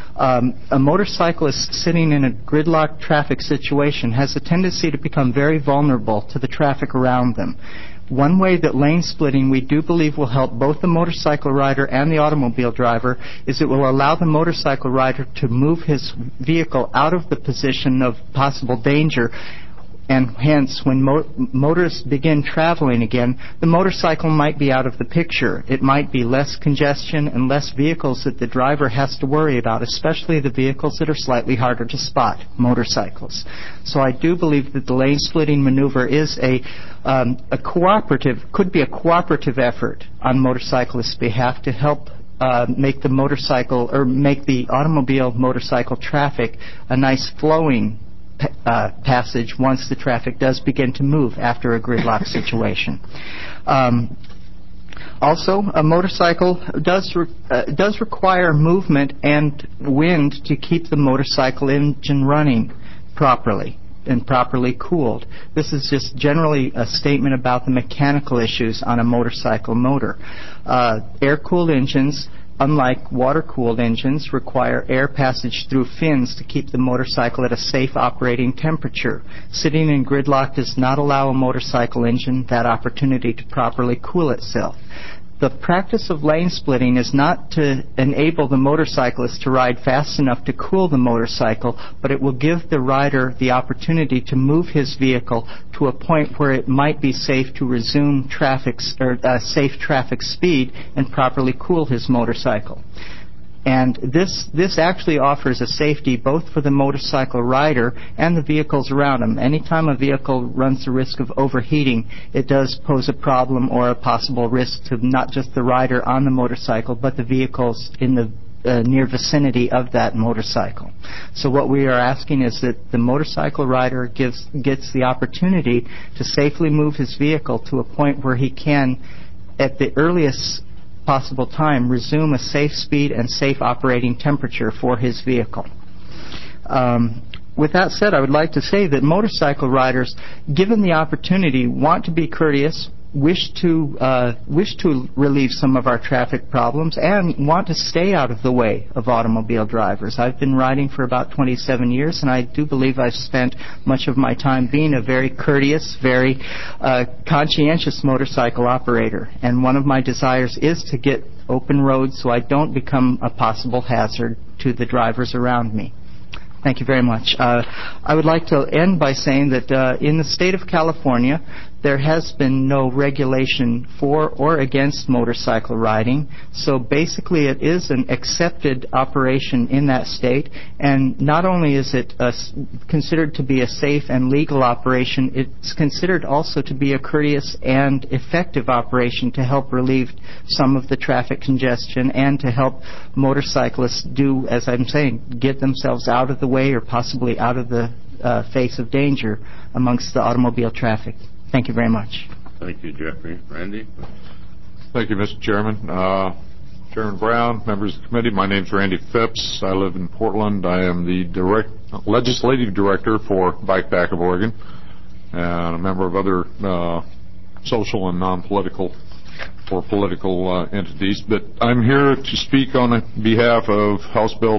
A motorcyclist sitting in a gridlocked traffic situation has a tendency to become very vulnerable to the traffic around them. One way that lane splitting we do believe will help both the motorcycle rider and the automobile driver is it will allow the motorcycle rider to move his vehicle out of the position of possible danger, and hence when motorists begin traveling again, the motorcycle might be out of the picture. It might be less congestion and less vehicles that the driver has to worry about, especially the vehicles that are slightly harder to spot, motorcycles. So I do believe that the lane splitting maneuver is could be a cooperative effort on motorcyclists' behalf to help make the motorcycle or make the automobile motorcycle traffic a nice flowing passage once the traffic does begin to move after a gridlock situation. Also, a motorcycle does require movement and wind to keep the motorcycle engine running properly and properly cooled. This is just generally a statement about the mechanical issues on a motorcycle motor. Air-cooled engines, unlike water-cooled engines, require air passage through fins to keep the motorcycle at a safe operating temperature. Sitting in gridlock does not allow a motorcycle engine that opportunity to properly cool itself. The practice of lane splitting is not to enable the motorcyclist to ride fast enough to cool the motorcycle, but it will give the rider the opportunity to move his vehicle to a point where it might be safe to resume safe traffic speed and properly cool his motorcycle. And this actually offers a safety both for the motorcycle rider and the vehicles around him. Anytime a vehicle runs the risk of overheating, it does pose a problem or a possible risk to not just the rider on the motorcycle, but the vehicles in the near vicinity of that motorcycle. So what we are asking is that the motorcycle rider gets the opportunity to safely move his vehicle to a point where he can, at the earliest possible time, resume a safe speed and safe operating temperature for his vehicle. With that said, I would like to say that motorcycle riders, given the opportunity, want to be courteous, wish to relieve some of our traffic problems, and want to stay out of the way of automobile drivers. I've been riding for about 27 years, and I do believe I've spent much of my time being a very courteous, very conscientious motorcycle operator. And one of my desires is to get open roads so I don't become a possible hazard to the drivers around me. Thank you very much. I would like to end by saying that in the state of California, there has been no regulation for or against motorcycle riding. So basically it is an accepted operation in that state. And not only is it considered to be a safe and legal operation, it's considered also to be a courteous and effective operation to help relieve some of the traffic congestion and to help motorcyclists do, as I'm saying, get themselves out of the way or possibly out of the face of danger amongst the automobile traffic. Thank you very much. Thank you, Jeffrey. Randy? Thank you, Mr. Chairman. Chairman Brown, members of the committee, my name is Randy Phipps. I live in Portland. I am the legislative director for Bike Pack of Oregon and a member of other social and non-political or political entities. But I'm here to speak on behalf of House Bill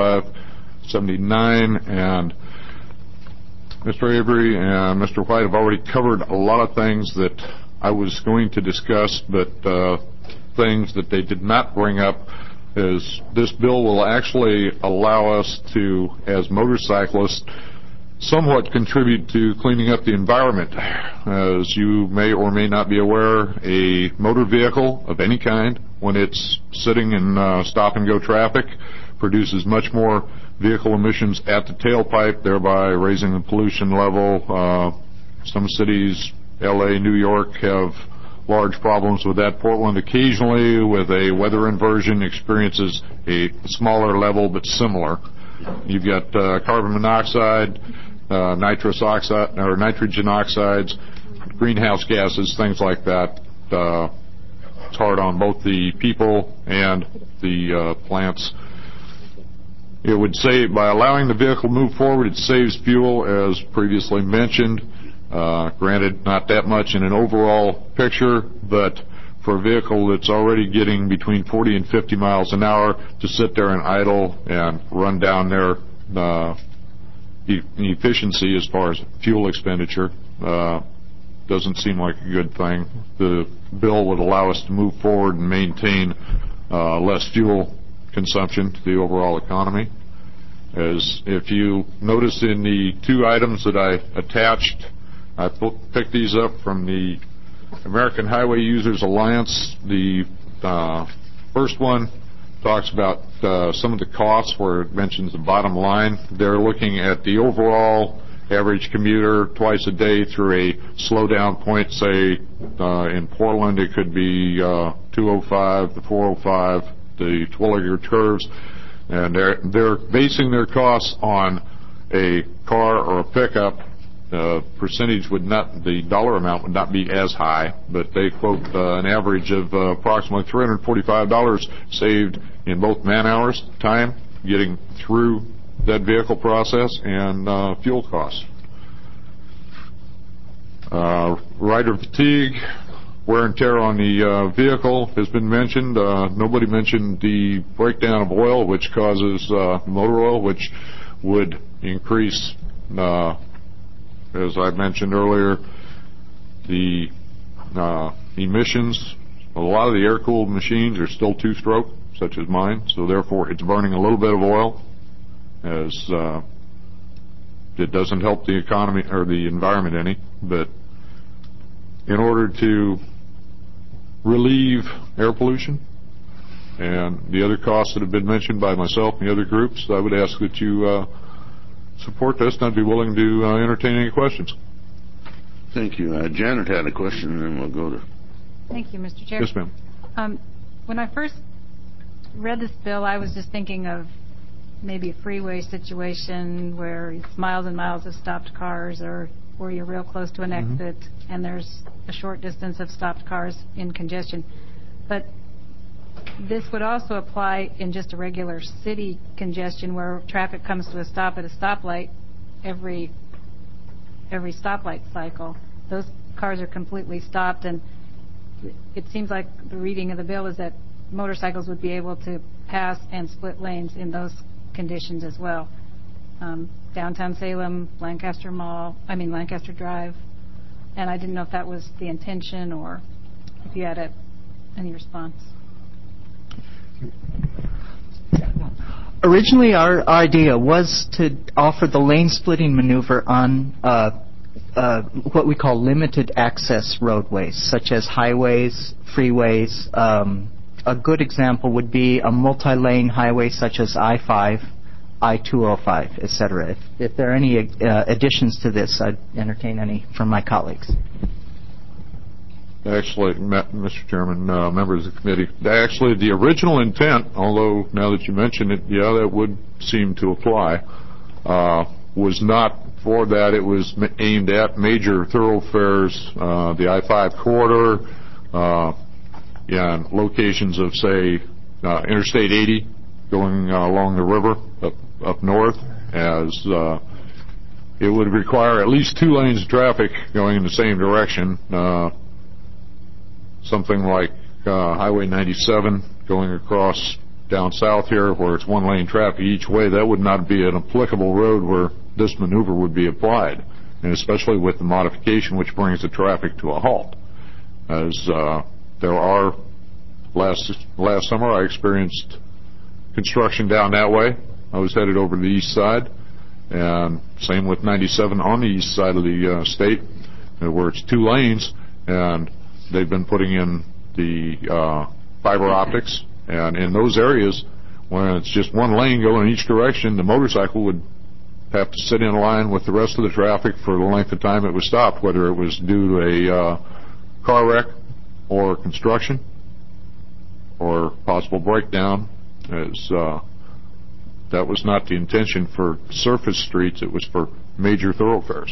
2579, and Mr. Avery and Mr. White have already covered a lot of things that I was going to discuss, but things that they did not bring up is this bill will actually allow us to, as motorcyclists, somewhat contribute to cleaning up the environment. As you may or may not be aware, a motor vehicle of any kind, when it's sitting in stop-and-go traffic, produces much more vehicle emissions at the tailpipe, thereby raising the pollution level. Some cities, L.A., New York, have large problems with that. Portland occasionally, with a weather inversion, experiences a smaller level but similar. You've got carbon monoxide, nitrous oxide or nitrogen oxides, greenhouse gases, things like that. It's hard on both the people and the plants. It would save, by allowing the vehicle to move forward, it saves fuel, as previously mentioned. Granted, not that much in an overall picture, but for a vehicle that's already getting between 40 and 50 miles an hour, to sit there and idle and run down their efficiency as far as fuel expenditure doesn't seem like a good thing. The bill would allow us to move forward and maintain less fuel consumption to the overall economy. As if you notice in the two items that I attached, I picked these up from the American Highway Users Alliance. The first one talks about some of the costs, where it mentions the bottom line. They're looking at the overall average commuter twice a day through a slowdown point. Say in Portland it could be 205, the 405, the Twilliger curves, and they're basing their costs on a car or a pickup. The percentage would not, the dollar amount would not be as high, but they quote an average of approximately $345 saved in both man hours, time getting through that vehicle process, and fuel costs. Rider fatigue, wear and tear on the vehicle has been mentioned. Nobody mentioned the breakdown of oil, which causes motor oil, which would increase, as I mentioned earlier, the emissions. A lot of the air-cooled machines are still two-stroke, such as mine, so therefore it's burning a little bit of oil, as it doesn't help the economy or the environment any. But in order to relieve air pollution, and the other costs that have been mentioned by myself and the other groups, I would ask that you support this, and I'd be willing to entertain any questions. Thank you. Janet had a question, and then we'll go to... Thank you, Mr. Chair. Yes, ma'am. When I first read this bill, I was just thinking of maybe a freeway situation where it's miles and miles of stopped cars, or where you're real close to an exit and there's a short distance of stopped cars in congestion. But this would also apply in just a regular city congestion where traffic comes to a stop at a stoplight every stoplight cycle. Those cars are completely stopped, and it seems like the reading of the bill is that motorcycles would be able to pass and split lanes in those conditions as well. Downtown Salem, Lancaster Drive, and I didn't know if that was the intention or if you had any response. Originally, our idea was to offer the lane splitting maneuver on what we call limited access roadways, such as highways, freeways. A good example would be a multi-lane highway such as I-5, I-205, etc. If there are any additions to this, I'd entertain any from my colleagues. Actually, Mr. Chairman, members of the committee, actually the original intent, although now that you mention it, yeah, that would seem to apply, was not for that. It was aimed at major thoroughfares, the I-5 corridor, and locations of, say, Interstate 80 going along the river up north, as it would require at least 2 lanes of traffic going in the same direction. Something like Highway 97 going across down south here, where it's 1 lane traffic each way, that would not be an applicable road where this maneuver would be applied, and especially with the modification which brings the traffic to a halt. As there are, last summer I experienced construction down that way. I was headed over to the east side, and same with 97 on the east side of the state, where it's 2 lanes, and they've been putting in the fiber optics, and in those areas, when it's just 1 lane going in each direction, the motorcycle would have to sit in line with the rest of the traffic for the length of time it was stopped, whether it was due to a car wreck or construction or possible breakdown. As that was not the intention for surface streets, it was for major thoroughfares.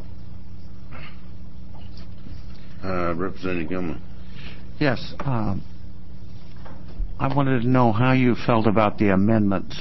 Representative Gilman. Yes. I wanted to know how you felt about the amendments,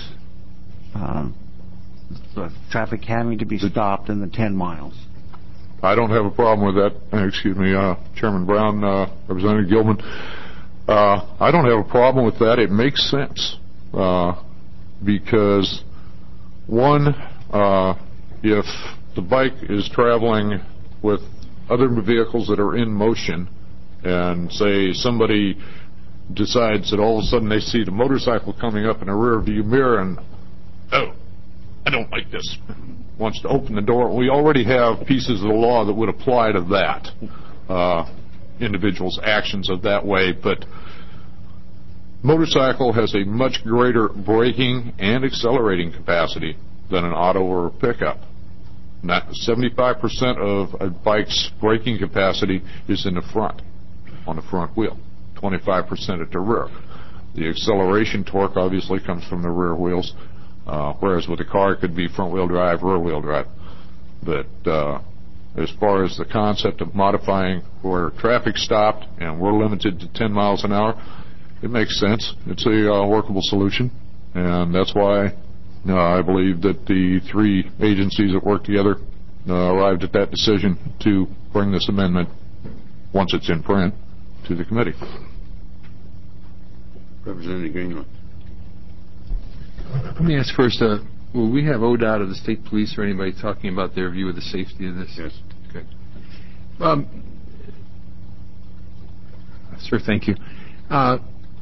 the traffic having to be stopped in the 10 miles. I don't have a problem with that. Excuse me, Chairman Brown, Representative Gilman. I don't have a problem with that. It makes sense because, one, if the bike is traveling with other vehicles that are in motion, and say somebody decides that all of a sudden they see the motorcycle coming up in a rear view mirror and, oh, I don't like this, wants to open the door. We already have pieces of the law that would apply to that, individuals' actions of that way, but motorcycle has a much greater braking and accelerating capacity than an auto or a pickup. 75% of a bike's braking capacity is in the front, on the front wheel, 25% at the rear. The acceleration torque obviously comes from the rear wheels, whereas with a car it could be front wheel drive, rear wheel drive. But as far as the concept of modifying where traffic stopped and we're limited to 10 miles an hour, it makes sense. It's a workable solution, and that's why I believe that the 3 agencies that work together arrived at that decision to bring this amendment, once it's in print, to the committee. Representative Greenwood. Let me ask first, will we have ODOT or the state police or anybody talking about their view of the safety of this? Yes. Okay. Sir, thank you. I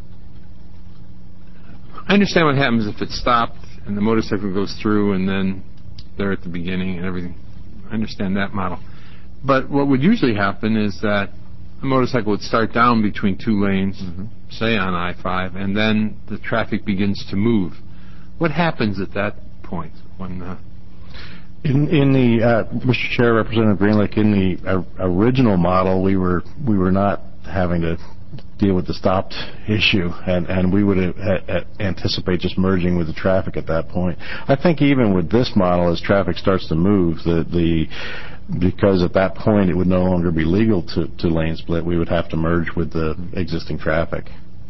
understand what happens if it's stopped and the motorcycle goes through and then they're at the beginning and everything. I understand that model. But what would usually happen is that a motorcycle would start down between two lanes, say on I-5, and then the traffic begins to move. What happens at that point when... In the Mr. Chair, Representative Greenlick, in the original model, we were not having to deal with the stopped issue, and we would anticipate just merging with the traffic at that point. I think even with this model, as traffic starts to move, because at that point it would no longer be legal to lane split, we would have to merge with the existing traffic.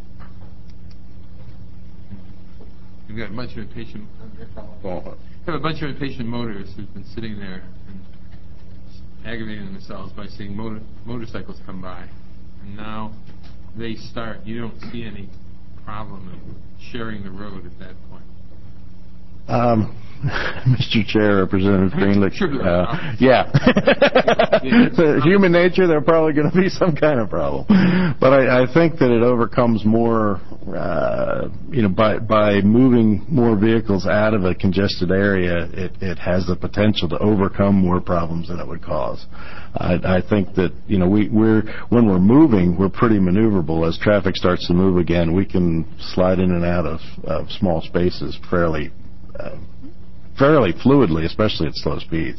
You've got a bunch of impatient... have a bunch of impatient motorists who've been sitting there and aggravating themselves by seeing motorcycles come by, and now they start. You don't see any problem in sharing the road at that point. Mr. Chair, Representative Greenlick. Yeah. Human nature, there's probably going to be some kind of problem. But I think that it overcomes more, by moving more vehicles out of a congested area, it has the potential to overcome more problems than it would cause. I think that, when we're moving, we're pretty maneuverable. As traffic starts to move again, we can slide in and out of small spaces fairly fluidly, especially at slow speeds.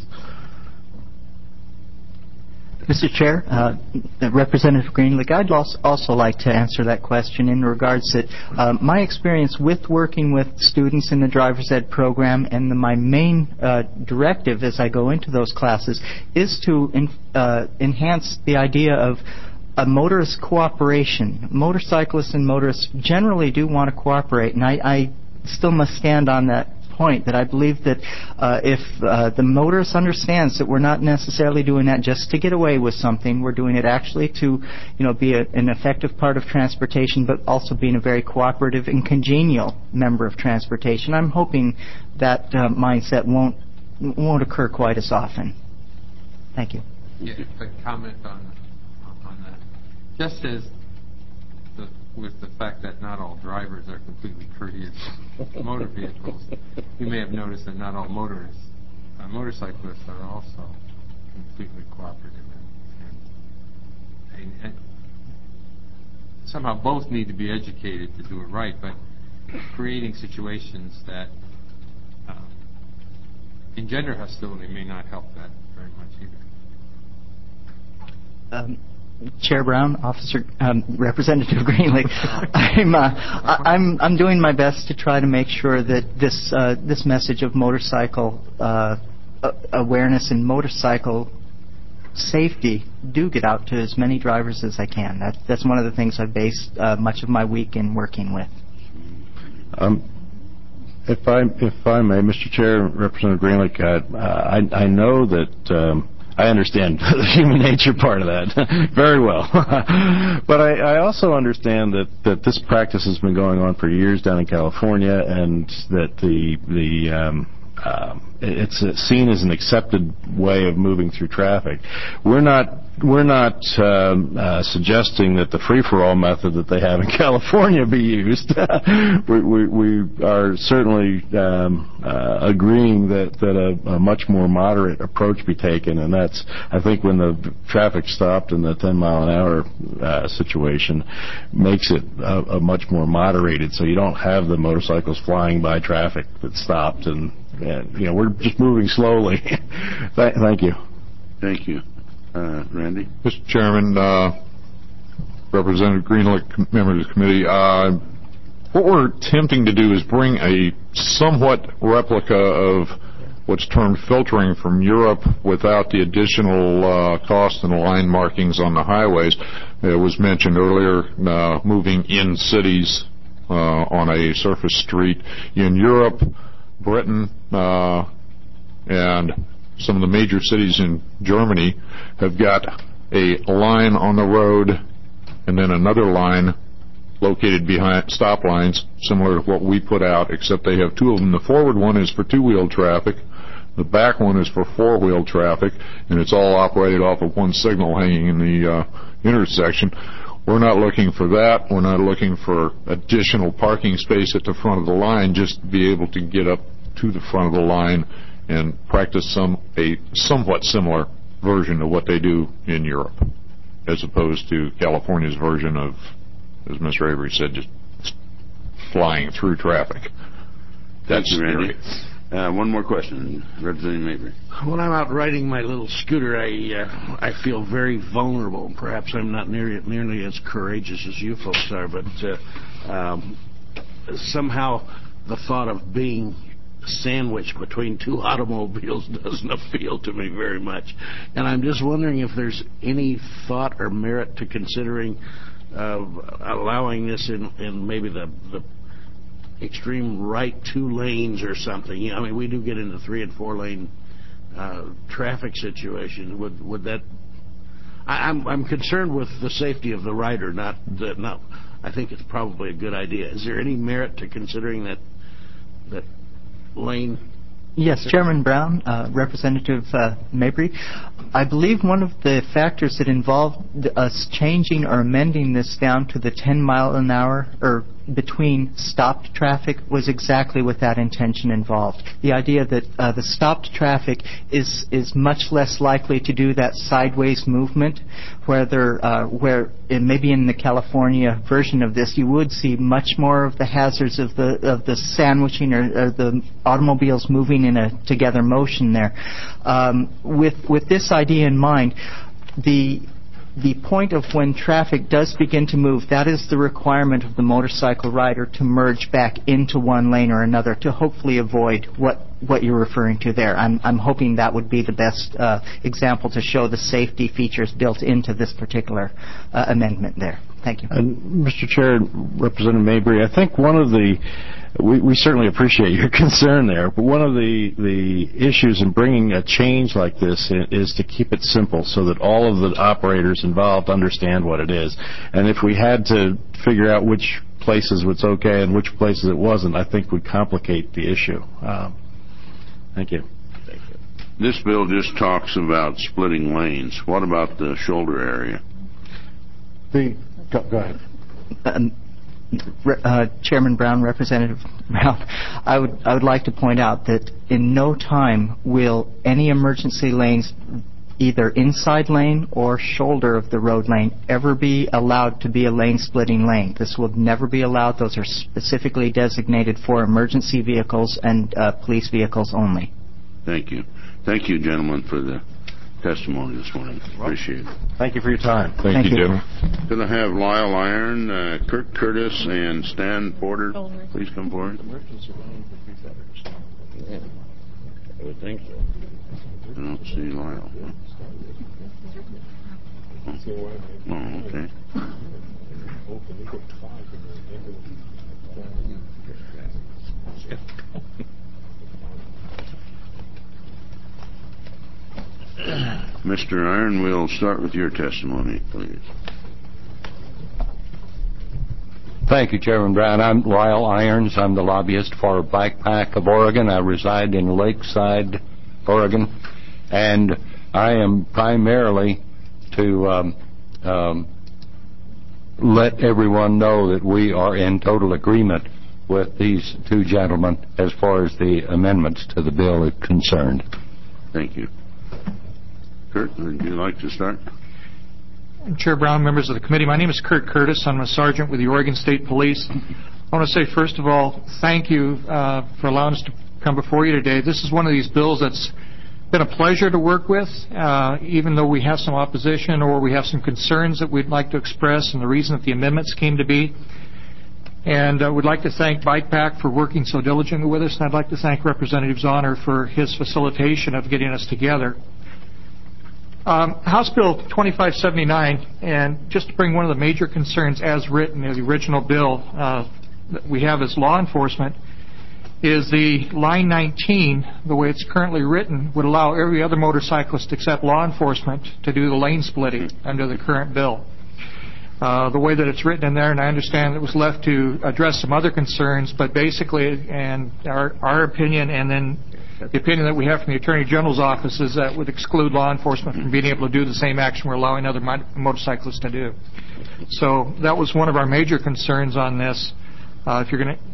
Mr. Chair, Representative Greenlick, I'd also like to answer that question in regards to my experience with working with students in the driver's ed program, and my main directive as I go into those classes is to enhance the idea of a motorist cooperation. Motorcyclists and motorists generally do want to cooperate, and I still must stand on that point, that I believe that if the motorist understands that we're not necessarily doing that just to get away with something, we're doing it actually to be an effective part of transportation, but also being a very cooperative and congenial member of transportation. I'm hoping that mindset won't occur quite as often. Thank you. Yeah, a comment on that. Just as with the fact that not all drivers are completely courteous motor vehicles, you may have noticed that not all motorcyclists are also completely cooperative, and somehow both need to be educated to do it right, but creating situations that engender hostility may not help that very much either. Chair Brown, Representative Greenlee, I'm doing my best to try to make sure that this message of motorcycle awareness and motorcycle safety do get out to as many drivers as I can. That's one of the things I've based much of my week in working with. If I may, Mr. Chair, Representative Greenlee, I know that. I understand the human nature part of that very well. But I also understand that this practice has been going on for years down in California, and that it's seen as an accepted way of moving through traffic. We're not suggesting that the free-for-all method that they have in California be used. we are certainly agreeing that a much more moderate approach be taken, and that's, I think, when the traffic stopped in the 10-mile-an-hour situation makes it a much more moderated, so you don't have the motorcycles flying by traffic that stopped, and we're just moving slowly. Thank you. Thank you. Randy? Mr. Chairman, Representative Greenlick, members of the committee, what we're attempting to do is bring a somewhat replica of what's termed filtering from Europe without the additional cost and line markings on the highways. It was mentioned earlier, moving in cities on a surface street. In Europe, Britain, and some of the major cities in Germany have got a line on the road and then another line located behind stop lines, similar to what we put out, except they have two of them. The forward one is for two-wheel traffic. The back one is for four-wheel traffic, and it's all operated off of one signal hanging in the intersection. We're not looking for that. We're not looking for additional parking space at the front of the line, just to be able to get up to the front of the line and practice a somewhat similar version of what they do in Europe. as opposed to California's version of, as Mr. Avery said, just flying through traffic. Thank you, Randy. One more question, Representative Mabry. When I'm out riding my little scooter, I feel very vulnerable. Perhaps I'm not nearly as courageous as you folks are, but somehow the thought of being sandwiched between two automobiles doesn't appeal to me very much. And I'm just wondering if there's any thought or merit to considering allowing this in maybe the extreme right 2 lanes or something. I mean, we do get into 3 and 4 lane traffic situations. Would that? I'm concerned with the safety of the rider. Not. I think it's probably a good idea. Is there any merit to considering that lane? Yes, Chairman Brown, Representative Mabry. I believe one of the factors that involved us changing or amending this down to the 10 mile an hour or between stopped traffic was exactly with that intention involved. The idea that the stopped traffic is much less likely to do that sideways movement, where maybe in the California version of this you would see much more of the hazards of the sandwiching or the automobiles moving in a together motion there. With this idea in mind, the point of when traffic does begin to move, that is the requirement of the motorcycle rider to merge back into one lane or another to hopefully avoid what you're referring to there. I'm hoping that would be the best example to show the safety features built into this particular amendment there. Thank you. Mr. Chair, Representative Mabry, I think one of the we certainly appreciate your concern there, but one of the issues in bringing a change like this is to keep it simple so that all of the operators involved understand what it is. And if we had to figure out which places it's okay and which places it wasn't, I think would complicate the issue. Thank you. This bill just talks about splitting lanes. What about the shoulder area? Go ahead. Chairman Brown, Representative Brown, I would like to point out that in no time will any emergency lanes, either inside lane or shoulder of the road lane, ever be allowed to be a lane-splitting lane. This will never be allowed. Those are specifically designated for emergency vehicles and police vehicles only. Thank you. Thank you, gentlemen, for the testimony this morning. Appreciate it. Thank you for your time. Thank you, gentlemen. Going to have Lyle Iron, Kurt Curtis, and Stan Porter. Please come forward. Yeah, I would think so. I don't see Lyle. Oh, okay. Mr. Iron, we'll start with your testimony, please. Thank you, Chairman Brown. I'm Lyle Irons. I'm the lobbyist for Bike Pack of Oregon. I reside in Lakeside, Oregon, and I am primarily to let everyone know that we are in total agreement with these two gentlemen as far as the amendments to the bill is concerned. Thank you. Kurt, would you like to start? Chair Brown, members of the committee, my name is Kurt Curtis. I'm a sergeant with the Oregon State Police. I want to say, first of all, thank you for allowing us to come before you today. This is one of these bills that's been a pleasure to work with, even though we have some opposition or we have some concerns that we'd like to express and the reason that the amendments came to be. And I would like to thank Bike Pack for working so diligently with us, and I'd like to thank Representative Zahner for his facilitation of getting us together. House Bill 2579, and just to bring one of the major concerns as written in the original bill that we have as law enforcement, is the line 19, the way it's currently written, would allow every other motorcyclist except law enforcement to do the lane splitting under the current bill. The way that it's written in there, and I understand it was left to address some other concerns, but basically, and our opinion and then the opinion that we have from the Attorney General's office is that would exclude law enforcement from being able to do the same action we're allowing other motorcyclists to do. So that was one of our major concerns on this. If you're going to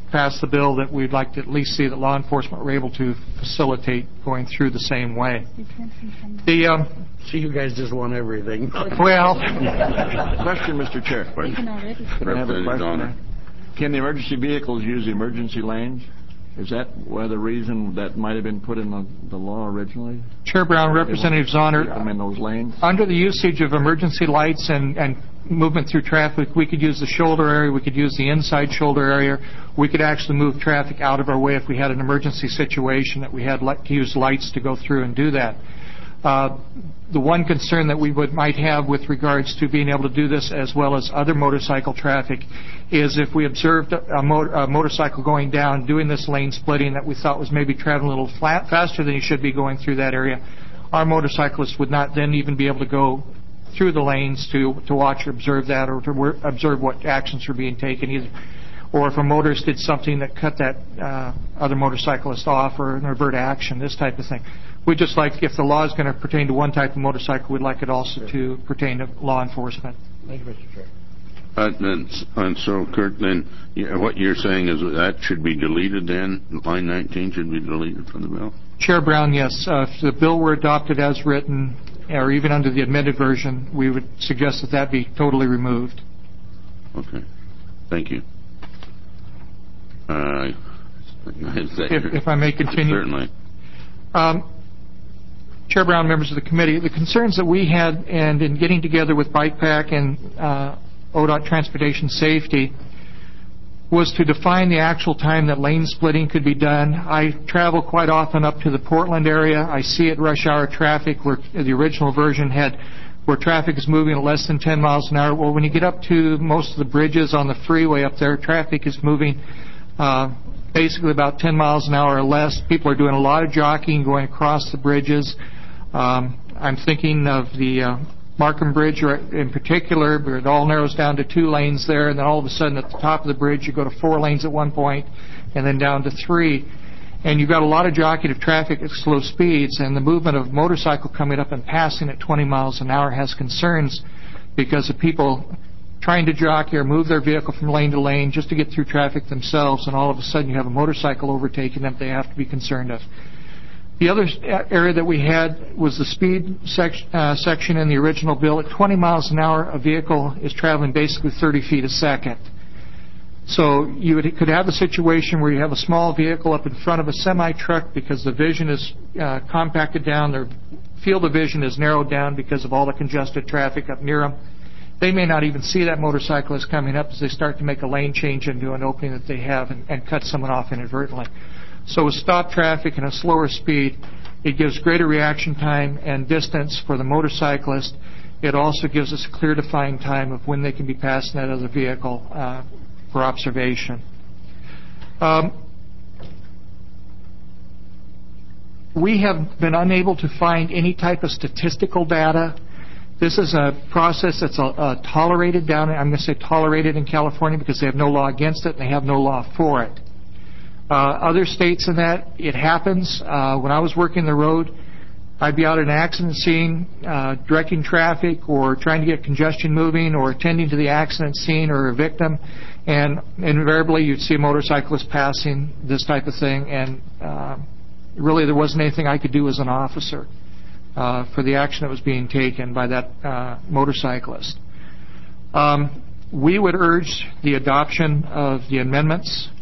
pass the bill that we'd like to at least see that law enforcement were able to facilitate going through the same way. So you guys just want everything. Well, question, Mr. Chair. Can I have a question? Can the emergency vehicles use emergency lanes? Is that the reason that might have been put in the law originally? Chair Brown, Representative Zahner, them in those lanes? Under the usage of emergency lights and movement through traffic, we could use the shoulder area, we could use the inside shoulder area, we could actually move traffic out of our way if we had an emergency situation that we had to use lights to go through and do that. The one concern that we might have with regards to being able to do this as well as other motorcycle traffic is if we observed a motorcycle going down, doing this lane splitting that we thought was maybe traveling a little faster than he should be going through that area, our motorcyclists would not then even be able to go through the lanes to watch or observe that or to observe what actions are being taken either. Or if a motorist did something that cut that other motorcyclist off or an avert action, this type of thing. We'd just like, if the law is going to pertain to one type of motorcycle, we'd like it also to pertain to law enforcement. Thank you, Mr. Chair. And so, Kurt, then what you're saying is that should be deleted then? Line 19 should be deleted from the bill? Chair Brown, yes. If the bill were adopted as written, or even under the amended version, we would suggest that be totally removed. Okay. Thank you. If I may continue. Certainly. Chair Brown, members of the committee, the concerns that we had and in getting together with Bike Pack and ODOT Transportation Safety was to define the actual time that lane splitting could be done. I travel quite often up to the Portland area. I see it rush hour traffic where the original version had where traffic is moving at less than 10 miles an hour. Well, when you get up to most of the bridges on the freeway up there, traffic is moving basically about 10 miles an hour or less. People are doing a lot of jockeying going across the bridges. I'm thinking of the Markham Bridge in particular, where it all narrows down to 2 lanes there, and then all of a sudden at the top of the bridge you go to 4 lanes at one point, and then down to 3. And you've got a lot of jockeying of traffic at slow speeds, and the movement of motorcycle coming up and passing at 20 miles an hour has concerns because of people trying to jockey or move their vehicle from lane to lane just to get through traffic themselves, and all of a sudden you have a motorcycle overtaking them they have to be concerned of. The other area that we had was the speed section in the original bill. At 20 miles an hour, a vehicle is traveling basically 30 feet a second. So you could have a situation where you have a small vehicle up in front of a semi-truck because the vision is compacted down, their field of vision is narrowed down because of all the congested traffic up near them. They may not even see that motorcyclist coming up as they start to make a lane change into an opening that they have and cut someone off inadvertently. So with stop traffic and a slower speed, it gives greater reaction time and distance for the motorcyclist. It also gives us a clear defined time of when they can be passing that other vehicle for observation. We have been unable to find any type of statistical data. This is a process that's tolerated I'm going to say tolerated in California because they have no law against it and they have no law for it. Other states in that, it happens. When I was working the road, I'd be out at an accident scene, directing traffic or trying to get congestion moving or attending to the accident scene or a victim, and invariably you'd see a motorcyclist passing, this type of thing, and really there wasn't anything I could do as an officer for the action that was being taken by that motorcyclist. We would urge the adoption of the amendments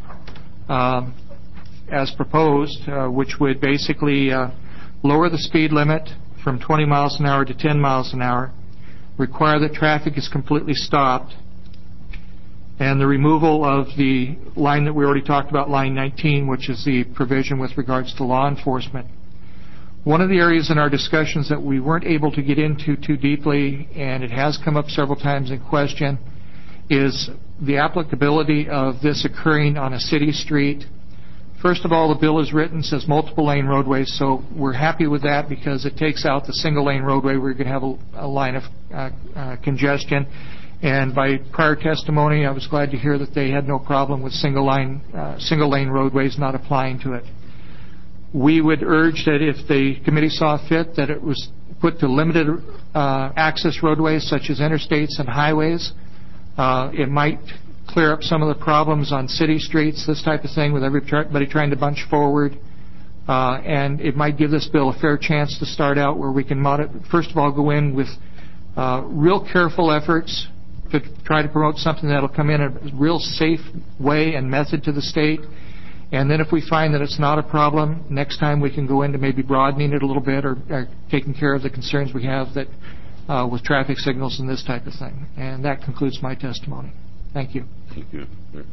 as proposed, which would basically lower the speed limit from 20 miles an hour to 10 miles an hour, require that traffic is completely stopped, and the removal of the line that we already talked about, line 19, which is the provision with regards to law enforcement. One of the areas in our discussions that we weren't able to get into too deeply, and it has come up several times in question, is the applicability of this occurring on a city street. First of all, the bill is written, says multiple lane roadways, so we're happy with that because it takes out the single lane roadway where you're going to have a line of congestion. And by prior testimony, I was glad to hear that they had no problem with single lane roadways not applying to it. We would urge that if the committee saw fit that it was put to limited access roadways such as interstates and highways. It might clear up some of the problems on city streets, this type of thing, with everybody trying to bunch forward. And it might give this bill a fair chance to start out where we can, first of all, go in with real careful efforts to try to promote something that will come in a real safe way and method to the state. And then if we find that it's not a problem, next time we can go into maybe broadening it a little bit or taking care of the concerns we have that with traffic signals and this type of thing. And that concludes my testimony. Thank you. Thank you.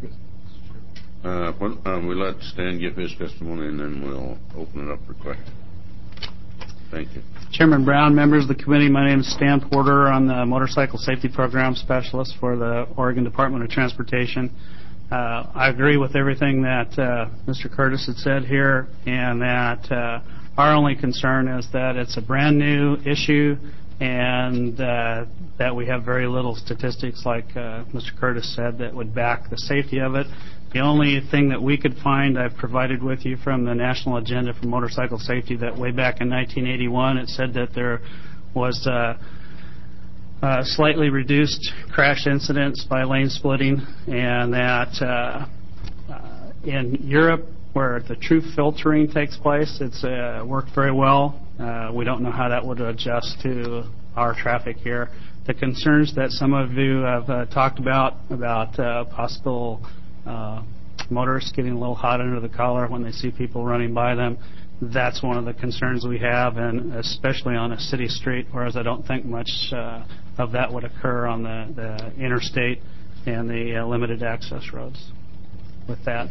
We'll let Stan give his testimony, and then we'll open it up for questions. Thank you. Chairman Brown, members of the committee, my name is Stan Porter. I'm the Motorcycle Safety Program Specialist for the Oregon Department of Transportation. I agree with everything that Mr. Curtis had said here, and that our only concern is that it's a brand new issue and that we have very little statistics, like Mr. Curtis said, that would back the safety of it. The only thing that we could find, I've provided with you from the National Agenda for Motorcycle Safety, that way back in 1981 it said that there was slightly reduced crash incidents by lane splitting, and that in Europe, where the true filtering takes place, it's worked very well. We don't know how that would adjust to our traffic here. The concerns that some of you have talked about possible motorists getting a little hot under the collar when they see people running by them, that's one of the concerns we have, and especially on a city street, whereas I don't think much of that would occur on the interstate and the limited access roads. With that,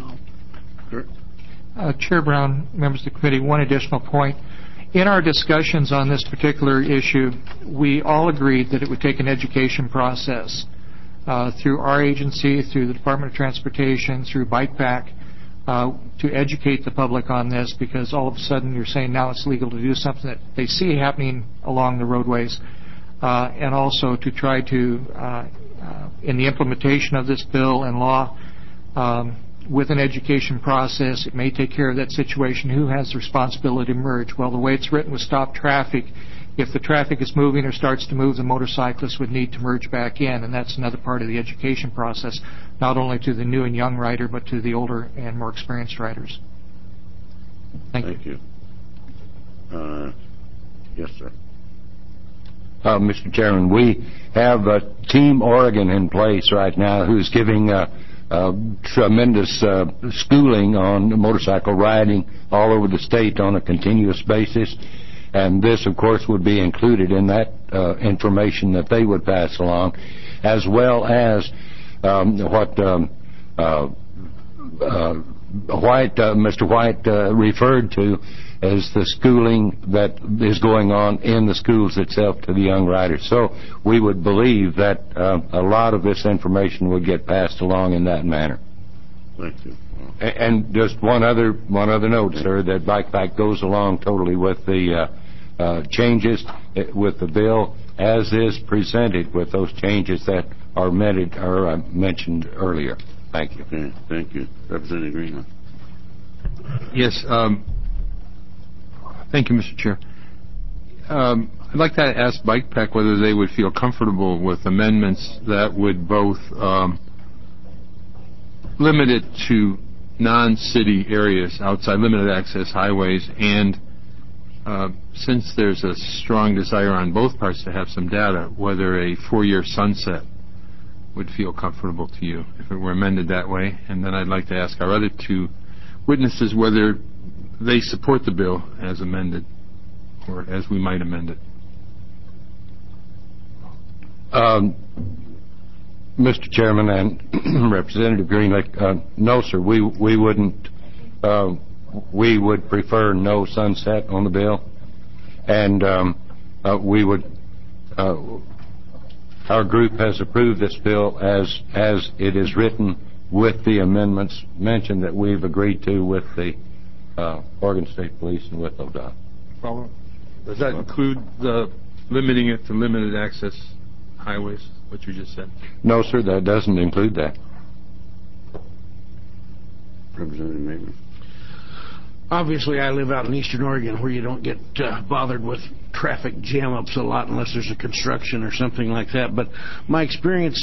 Chair Brown, members of the committee, one additional point. In our discussions on this particular issue, we all agreed that it would take an education process through our agency, through the Department of Transportation, through BikePack, to educate the public on this, because all of a sudden you're saying now it's legal to do something that they see happening along the roadways, and also to try to, in the implementation of this bill and law, with an education process, it may take care of that situation. Who has the responsibility to merge? Well, the way it's written with stop traffic, if the traffic is moving or starts to move, the motorcyclist would need to merge back in, and that's another part of the education process, not only to the new and young rider, but to the older and more experienced riders. Thank you. Yes, sir. Mr. Chairman, we have Team Oregon in place right now who's giving tremendous schooling on motorcycle riding all over the state on a continuous basis. And this, of course, would be included in that information that they would pass along, as well as what Mr. White referred to as the schooling that is going on in the schools itself to the young riders. So we would believe that a lot of this information would get passed along in that manner. Thank you. And just one other note, sir, that BikePack goes along totally with the changes with the bill as is presented, with those changes that are mentioned earlier. Thank you. Okay, thank you. Representative Greenland. Yes. Thank you, Mr. Chair. I'd like to ask BikePack whether they would feel comfortable with amendments that would both limit it to non-city areas outside limited access highways, and since there's a strong desire on both parts to have some data, whether a 4-year sunset would feel comfortable to you if it were amended that way. And then I'd like to ask our other two witnesses whether they support the bill as amended, or as we might amend it. Mr. Chairman and Representative Greenlake, no, sir, we wouldn't. We would prefer no sunset on the bill, and we would. Our group has approved this bill as it is written, with the amendments mentioned that we've agreed to with the Oregon State Police and with ODOT. Follow. Does that include the limiting it to limited access highways, what you just said? No, sir, that doesn't include that. Representative Maven. Obviously, I live out in eastern Oregon, where you don't get bothered with traffic jam-ups a lot unless there's a construction or something like that. But my experience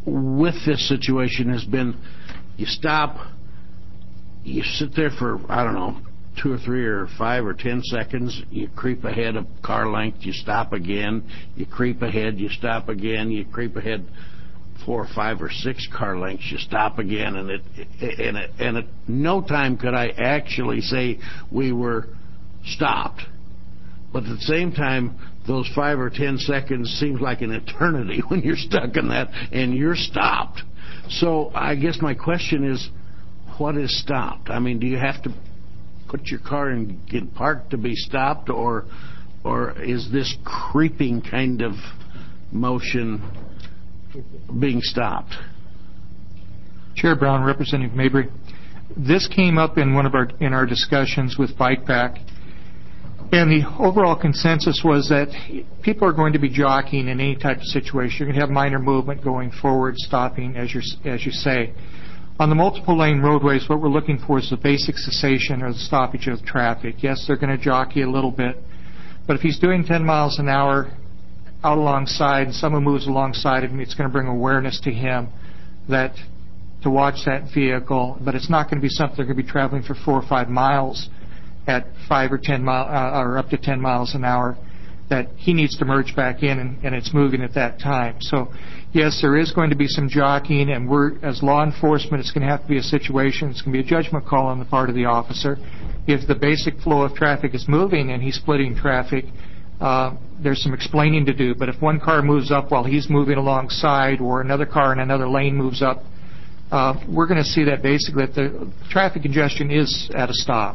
with this situation has been, you stop, you sit there for, I don't know, 2 or 3 or 5 or 10 seconds, you creep ahead a car length, you stop again, you creep ahead, you stop again, you creep ahead 4 or 5 or 6 car lengths, you stop again, and at no time could I actually say we were stopped. But at the same time, those 5 or 10 seconds seems like an eternity when you're stuck in that and you're stopped. So I guess my question is, what is stopped? I mean, do you have to put your car and get parked to be stopped, or is this creeping kind of motion being stopped? Chair Brown, Representative Mabry, this came up in in our discussions with Bike Pack, and the overall consensus was that people are going to be jockeying in any type of situation. You're going to have minor movement going forward, stopping, as you say. On the multiple lane roadways, what we're looking for is the basic cessation or the stoppage of traffic. Yes, they're going to jockey a little bit, but if he's doing 10 miles an hour out alongside and someone moves alongside of him, it's going to bring awareness to him that to watch that vehicle, but it's not going to be something they're going to be traveling for 4 or 5 miles at 5 or 10 or up to 10 miles an hour, that he needs to merge back in and it's moving at that time. So yes, there is going to be some jockeying, and we're, as law enforcement, it's going to have to be a situation, it's going to be a judgment call on the part of the officer. If the basic flow of traffic is moving and he's splitting traffic, there's some explaining to do. But if one car moves up while he's moving alongside, or another car in another lane moves up, we're going to see that basically that the traffic congestion is at a stop.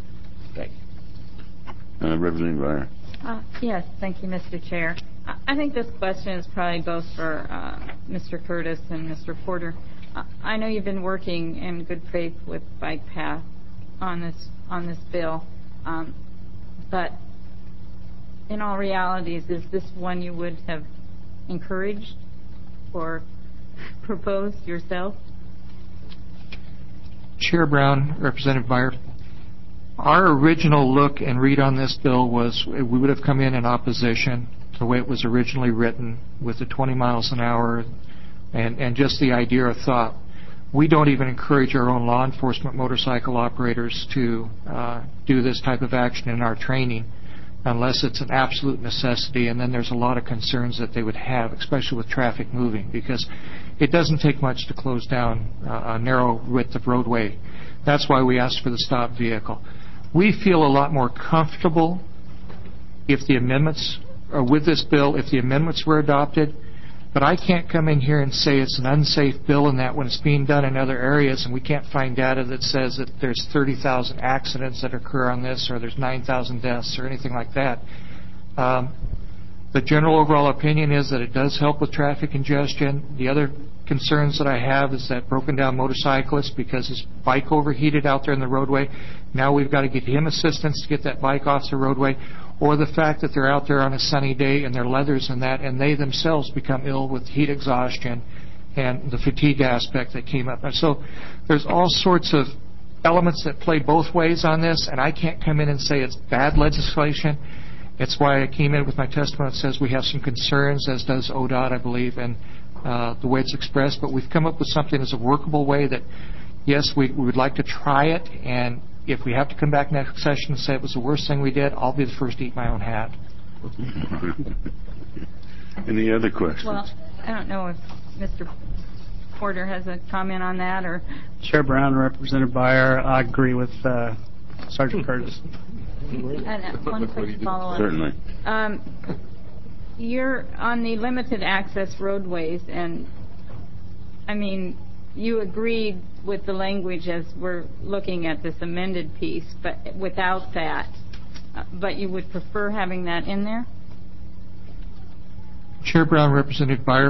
Representative Breyer. Yes, thank you, Mr. Chair. I think this question is probably both for Mr. Curtis and Mr. Porter. I know you've been working in good faith with Bike Path on this bill, but in all realities, is this one you would have encouraged or proposed yourself? Chair Brown, Representative Beyer, our original look and read on this bill was we would have come in opposition to the way it was originally written, with the 20 miles an hour and just the idea or thought. We don't even encourage our own law enforcement motorcycle operators to do this type of action in our training unless it's an absolute necessity, and then there's a lot of concerns that they would have, especially with traffic moving, because it doesn't take much to close down a narrow width of roadway. That's why we asked for the stop vehicle. We feel a lot more comfortable if the amendments, or with this bill, if the amendments were adopted, but I can't come in here and say it's an unsafe bill and that when it's being done in other areas and we can't find data that says that there's 30,000 accidents that occur on this, or there's 9,000 deaths or anything like that. The general overall opinion is that it does help with traffic congestion. The other concerns that I have is that broken down motorcyclist, because his bike overheated out there in the roadway. Now we've got to get him assistance to get that bike off the roadway, or the fact that they're out there on a sunny day and their leathers and that, and they themselves become ill with heat exhaustion and the fatigue aspect that came up. And so there's all sorts of elements that play both ways on this, and I can't come in and say it's bad legislation. It's why I came in with my testimony that says we have some concerns, as does ODOT, I believe, and the way it's expressed, but we've come up with something as a workable way that, yes, we would like to try it, and if we have to come back next session and say it was the worst thing we did, I'll be the first to eat my own hat. Any other questions? Well, I don't know if Mr. Porter has a comment on that, or... Chair Brown, Representative Beyer, I agree with Sergeant Curtis. And one quick follow-up. Certainly. You're on the limited access roadways, and I mean, you agreed with the language as we're looking at this amended piece, but without that, but you would prefer having that in there? Chair Brown, Representative Beyer,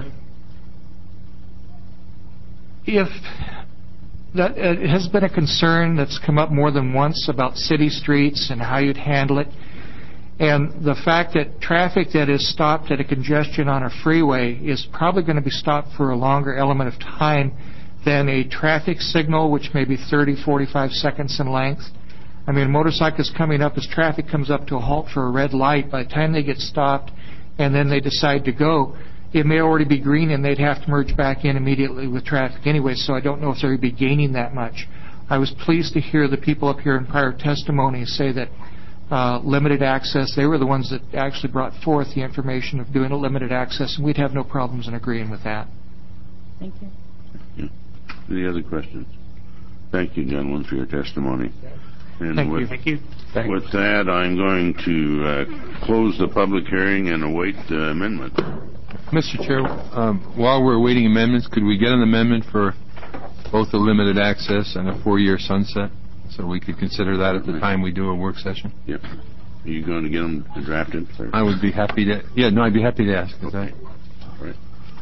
if that it has been a concern that's come up more than once about city streets and how you'd handle it, and the fact that traffic that is stopped at a congestion on a freeway is probably going to be stopped for a longer element of time than a traffic signal, which may be 30, 45 seconds in length. I mean, a motorcyclist coming up as traffic comes up to a halt for a red light, by the time they get stopped and then they decide to go, it may already be green and they'd have to merge back in immediately with traffic anyway, so I don't know if they're going to be gaining that much. I was pleased to hear the people up here in prior testimony say that limited access, they were the ones that actually brought forth the information of doing a limited access, and we'd have no problems in agreeing with that. Thank you. Any other questions? Thank you, gentlemen, for your testimony. And Thank with, you. Thank you. With that, I'm going to close the public hearing and await the amendment. Mr. Chair, while we're awaiting amendments, could we get an amendment for both the limited access and a 4-year sunset, so we could consider that at the time we do a work session? Yep. Are you going to get them drafted? Or? I would be happy to. Yeah, no, I'd be happy to ask. Okay. All right.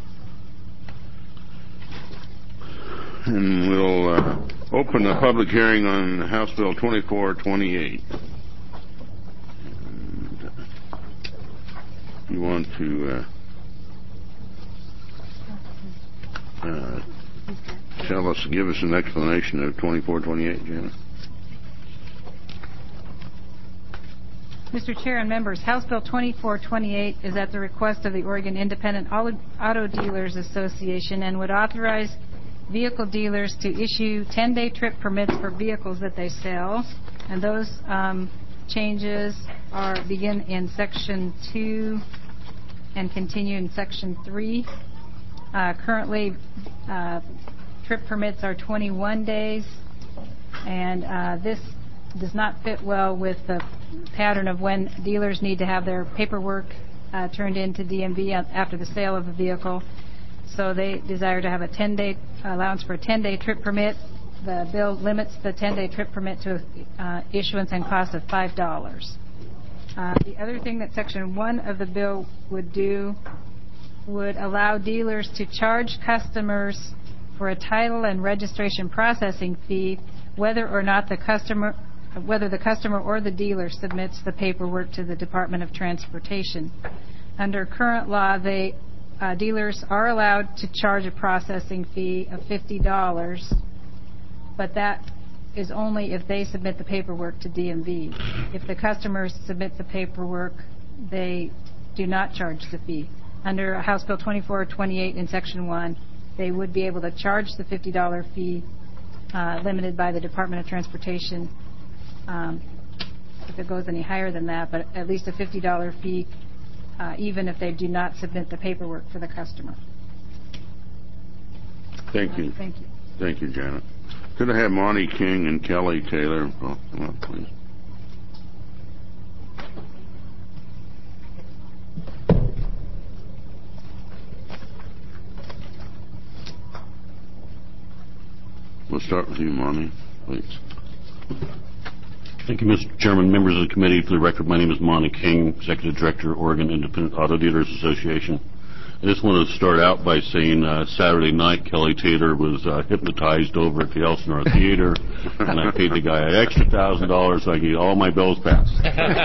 And we'll open the public hearing on House Bill 2428. And, you want to give us an explanation of 2428, Janet? Mr. Chair and members, House Bill 2428 is at the request of the Oregon Independent Auto Dealers Association and would authorize vehicle dealers to issue 10-day trip permits for vehicles that they sell. And those changes begin in Section 2 and continue in Section 3. Currently, trip permits are 21 days, and this does not fit well with the pattern of when dealers need to have their paperwork turned into DMV after the sale of a vehicle. So they desire to have a 10-day allowance for a 10-day trip permit. The bill limits the 10-day trip permit to issuance and cost of $5. The other thing that Section 1 of the bill would do would allow dealers to charge customers for a title and registration processing fee whether the customer or the dealer submits the paperwork to the Department of Transportation. Under current law, dealers are allowed to charge a processing fee of $50, but that is only if they submit the paperwork to DMV. If the customers submit the paperwork, they do not charge the fee. Under House Bill 2428 in Section 1, they would be able to charge the $50 fee limited by the Department of Transportation if it goes any higher than that, but at least a $50 fee even if they do not submit the paperwork for the customer. Thank you. Thank you. Thank you, Janet. Could I have Monty King and Kelly Taylor? Oh, come on, please. We'll start with you, Monty, please. Thank you, Mr. Chairman, members of the committee. For the record, my name is Monty King, Executive Director, Oregon Independent Auto Dealers Association. I just wanted to start out by saying Saturday night, Kelly Taylor was hypnotized over at the Elsinore Theater, and I paid the guy an extra $1,000 so I could get all my bills passed.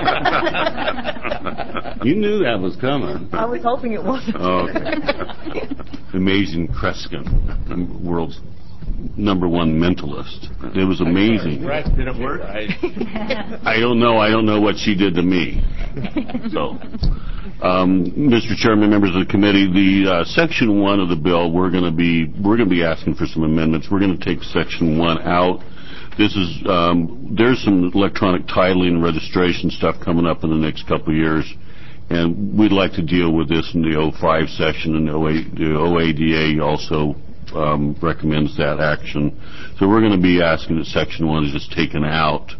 You knew that was coming. I was hoping it wasn't. Okay. Amazing Kreskin, the world's #1 mentalist. It was amazing. Did it work? I don't know. I don't know what she did to me. So, Mr. Chairman, members of the committee, the Section 1 of the bill, we're going to be asking for some amendments. We're going to take Section 1 out. This is there's some electronic titling and registration stuff coming up in the next couple of years, and we'd like to deal with this in the 05 section, and the OADA also recommends that action. So we're going to be asking that Section 1 is just taken out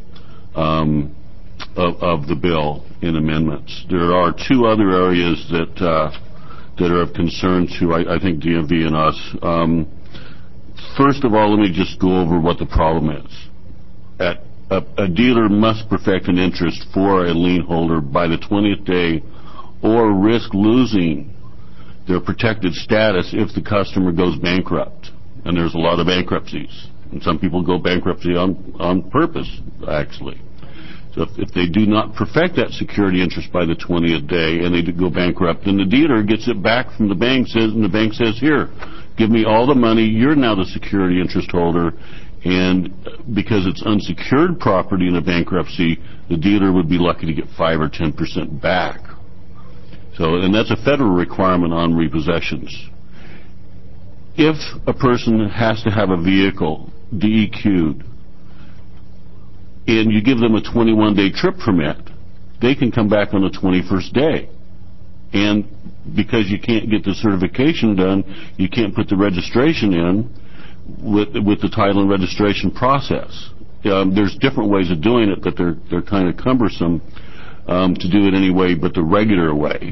of the bill in amendments. There are two other areas that are of concern to, I think, DMV and us. First of all, let me just go over what the problem is. A dealer must perfect an interest for a lien holder by the 20th day or risk losing their protected status if the customer goes bankrupt. And there's a lot of bankruptcies. And some people go bankruptcy on purpose, actually. So if they do not perfect that security interest by the 20th day and they go bankrupt, then the dealer gets it back from the bank, and the bank says, here, give me all the money, you're now the security interest holder, and because it's unsecured property in a bankruptcy, the dealer would be lucky to get 5 or 10% back. And that's a federal requirement on repossessions. If a person has to have a vehicle DEQ'd and you give them a 21-day trip permit, they can come back on the 21st day. And because you can't get the certification done, you can't put the registration in with the title and registration process. There's different ways of doing it, but they're kind of cumbersome to do it any way but the regular way.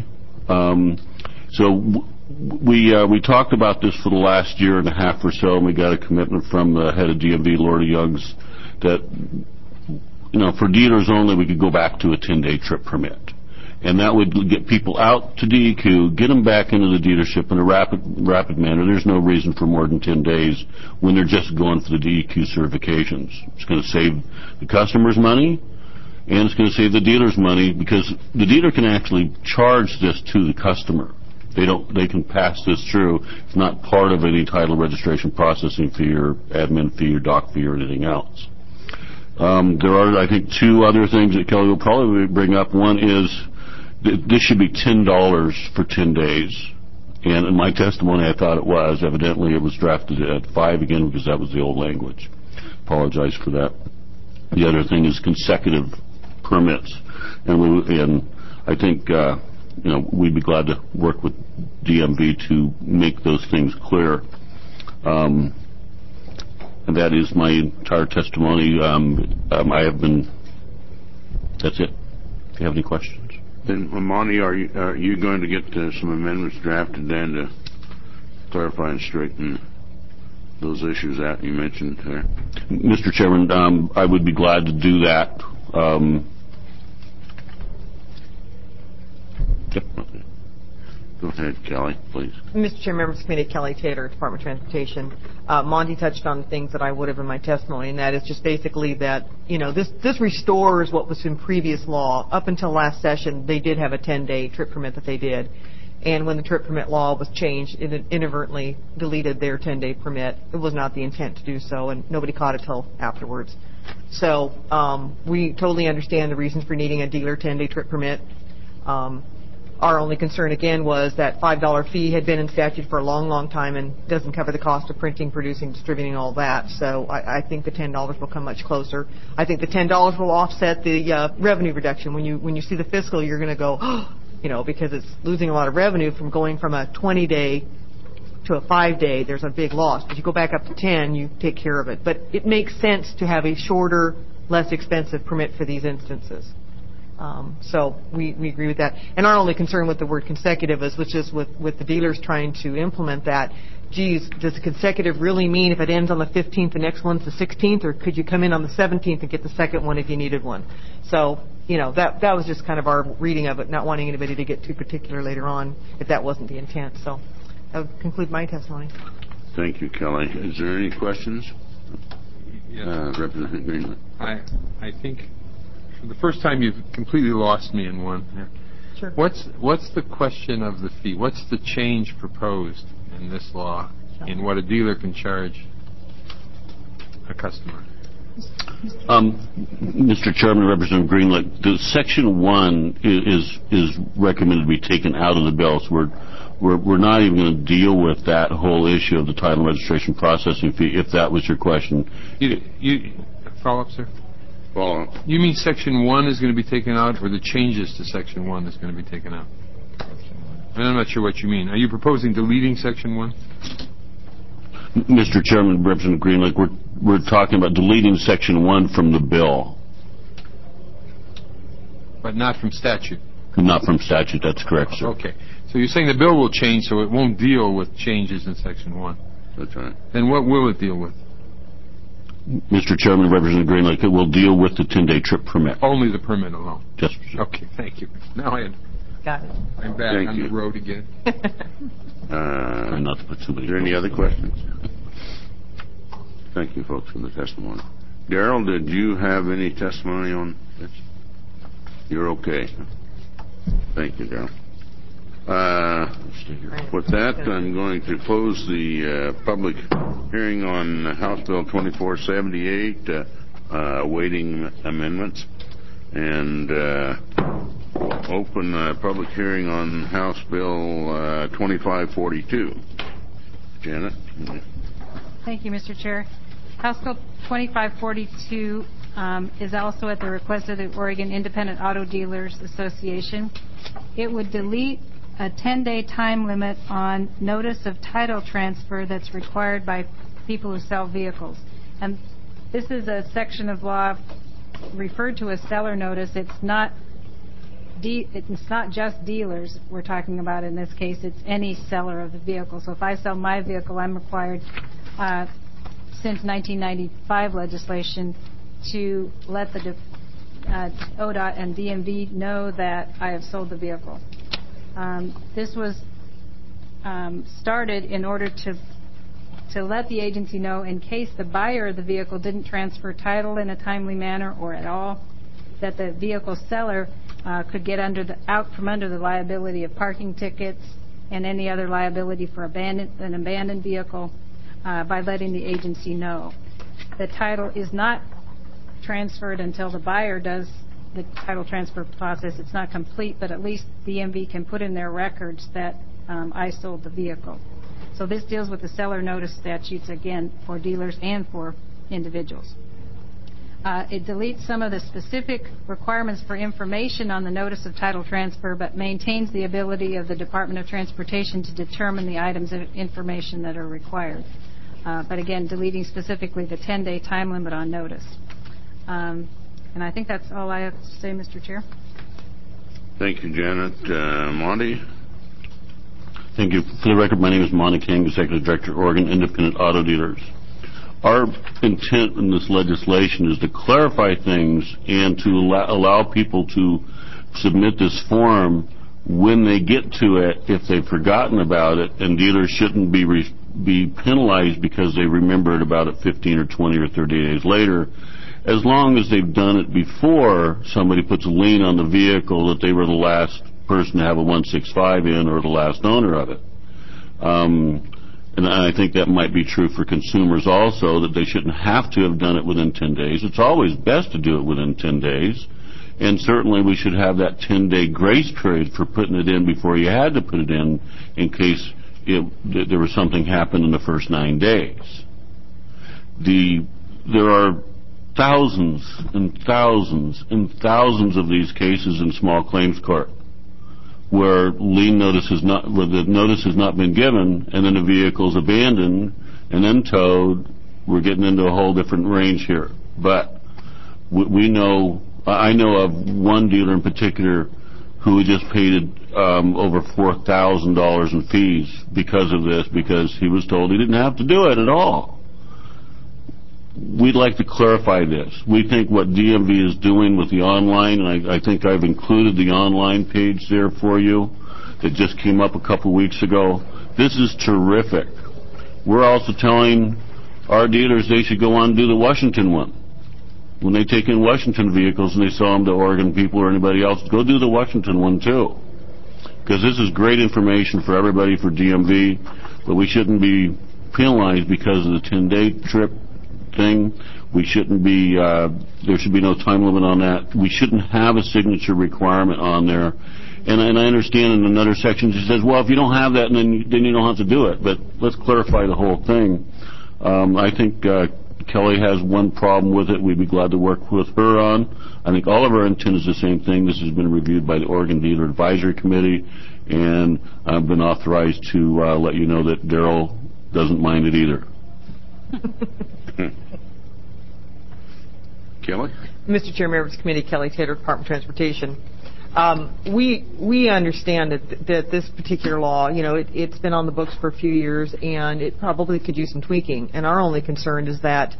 We talked about this for the last year and a half or so, and we got a commitment from the head of DMV, Lorda Youngs, that for dealers only we could go back to a 10-day trip permit. And that would get people out to DEQ, get them back into the dealership in a rapid manner. There's no reason for more than 10 days when they're just going for the DEQ certifications. It's going to save the customers money, and it's going to save the dealers money, because the dealer can actually charge this to the customer. They can pass this through. It's not part of any title registration processing fee or admin fee or doc fee or anything else. There are, I think, two other things that Kelly will probably bring up. One is this should be $10 for 10 days. And in my testimony, I thought it was. Evidently, it was drafted at $5 again, because that was the old language. Apologize for that. The other thing is consecutive permits. And I think, we'd be glad to work with DMV to make those things clear. And that is my entire testimony. That's it. Do you have any questions? Then, Monty, are you going to get some amendments drafted then to clarify and straighten those issues out you mentioned there? Mr. Chairman, I would be glad to do that. Go ahead, Kelly, please. Mr. Chair, members of the committee, Kelly Taylor, Department of Transportation. Monty touched on things that I would have in my testimony, and that is just basically that, this restores what was in previous law. Up until last session, they did have a 10-day trip permit that they did. And when the trip permit law was changed, it inadvertently deleted their 10-day permit. It was not the intent to do so, and nobody caught it till afterwards. So we totally understand the reasons for needing a dealer 10-day trip permit. Our only concern, again, was that $5 fee had been in statute for a long, long time and doesn't cover the cost of printing, producing, distributing, all that. So I think the $10 will come much closer. I think the $10 will offset the revenue reduction. When you see the fiscal, you're going to go, because it's losing a lot of revenue from going from a 20-day to a 5-day. There's a big loss. But you go back up to 10, you take care of it. But it makes sense to have a shorter, less expensive permit for these instances. So we agree with that. And our only concern with the word consecutive is with the dealers trying to implement that. Geez, does consecutive really mean if it ends on the 15th, the next one's the 16th, or could you come in on the 17th and get the second one if you needed one? So, that was just kind of our reading of it, not wanting anybody to get too particular later on if that wasn't the intent. So that would conclude my testimony. Thank you, Kelly. Is there any questions? Yes. Representative Greenlee. I think for the first time you've completely lost me in one. Sure. What's the question of the fee? What's the change proposed in this law in what a dealer can charge a customer? Mr. Chairman, Representative Greenlee, the Section 1 is recommended to be taken out of the bill. So we're not even going to deal with that whole issue of the title and registration processing fee, if that was your question. You follow up, sir? Follow up. You mean Section 1 is going to be taken out, or the changes to Section 1 is going to be taken out? I'm not sure what you mean. Are you proposing deleting Section 1? Mr. Chairman, Representative Greenlee, we're talking about deleting Section 1 from the bill. But not from statute? Not from statute, that's correct, sir. Okay. So you're saying the bill will change, so it won't deal with changes in Section 1? That's right. Then what will it deal with? Mr. Chairman, Representative Greenlee, it will deal with the 10-day trip permit. Only the permit alone? Yes, sir. Okay, thank you. Now I'm back on the road again. Not to put too many. Is there any other questions? Thank you, folks, for the testimony. Darrell, did you have any testimony on this? You're okay. Thank you, Darrell. With that, I'm going to close the public hearing on House Bill 2478, awaiting amendments. And Open public hearing on House Bill 2542. Janet? Thank you, Mr. Chair. House Bill 2542 is also at the request of the Oregon Independent Auto Dealers Association. It would delete a 10-day time limit on notice of title transfer that's required by people who sell vehicles. And this is a section of law referred to as seller notice. It's not just dealers we're talking about in this case. It's any seller of the vehicle. So if I sell my vehicle, I'm required, since 1995 legislation, to let the ODOT and DMV know that I have sold the vehicle. This was started in order to let the agency know, in case the buyer of the vehicle didn't transfer title in a timely manner or at all, that the vehicle seller could get out from under the liability of parking tickets and any other liability for an abandoned vehicle by letting the agency know. The title is not transferred until the buyer does the title transfer process. It's not complete, but at least the DMV can put in their records that I sold the vehicle. So this deals with the seller notice statutes, again, for dealers and for individuals. It deletes some of the specific requirements for information on the notice of title transfer, but maintains the ability of the Department of Transportation to determine the items of information that are required. But again, deleting specifically the 10-day time limit on notice. And I think that's all I have to say, Mr. Chair. Thank you, Janet. Monty? Thank you. For the record, my name is Monty King, Executive Director, Oregon Independent Auto Dealers. Our intent in this legislation is to clarify things and to allow people to submit this form when they get to it if they've forgotten about it, and dealers shouldn't be penalized because they remembered about it 15 or 20 or 30 days later, as long as they've done it before somebody puts a lien on the vehicle that they were the last person to have a 165 in or the last owner of it. And I think that might be true for consumers also, that they shouldn't have to have done it within 10 days. It's always best to do it within 10 days. And certainly we should have that 10-day grace period for putting it in before you had to put it in case there was something happened in the first 9 days. There are thousands and thousands and thousands of these cases in small claims court where the notice has not been given, and then the vehicle's abandoned and then towed. We're getting into a whole different range here. But I know of one dealer in particular who just paid over $4,000 in fees because of this, because he was told he didn't have to do it at all. We'd like to clarify this. We think what DMV is doing with the online, and I think I've included the online page there for you that just came up a couple weeks ago. This is terrific. We're also telling our dealers they should go on and do the Washington one. When they take in Washington vehicles and they sell them to Oregon people or anybody else, go do the Washington one too. Because this is great information for everybody, for DMV, but we shouldn't be penalized because of the 10-day trip thing. We shouldn't be, there should be no time limit on that. We shouldn't have a signature requirement on there. And I understand in another section it says, well, if you don't have that, then you don't have to do it. But let's clarify the whole thing. I think Kelly has one problem with it. We'd be glad to work with her on. I think all of our intent is the same thing. This has been reviewed by the Oregon Dealer Advisory Committee, and I've been authorized to let you know that Darrell doesn't mind it either. Kelly? Mr. Chair, members of the committee, Kelly Taylor, Department of Transportation. We understand that this particular law, it's been on the books for a few years, and it probably could use some tweaking. And our only concern is that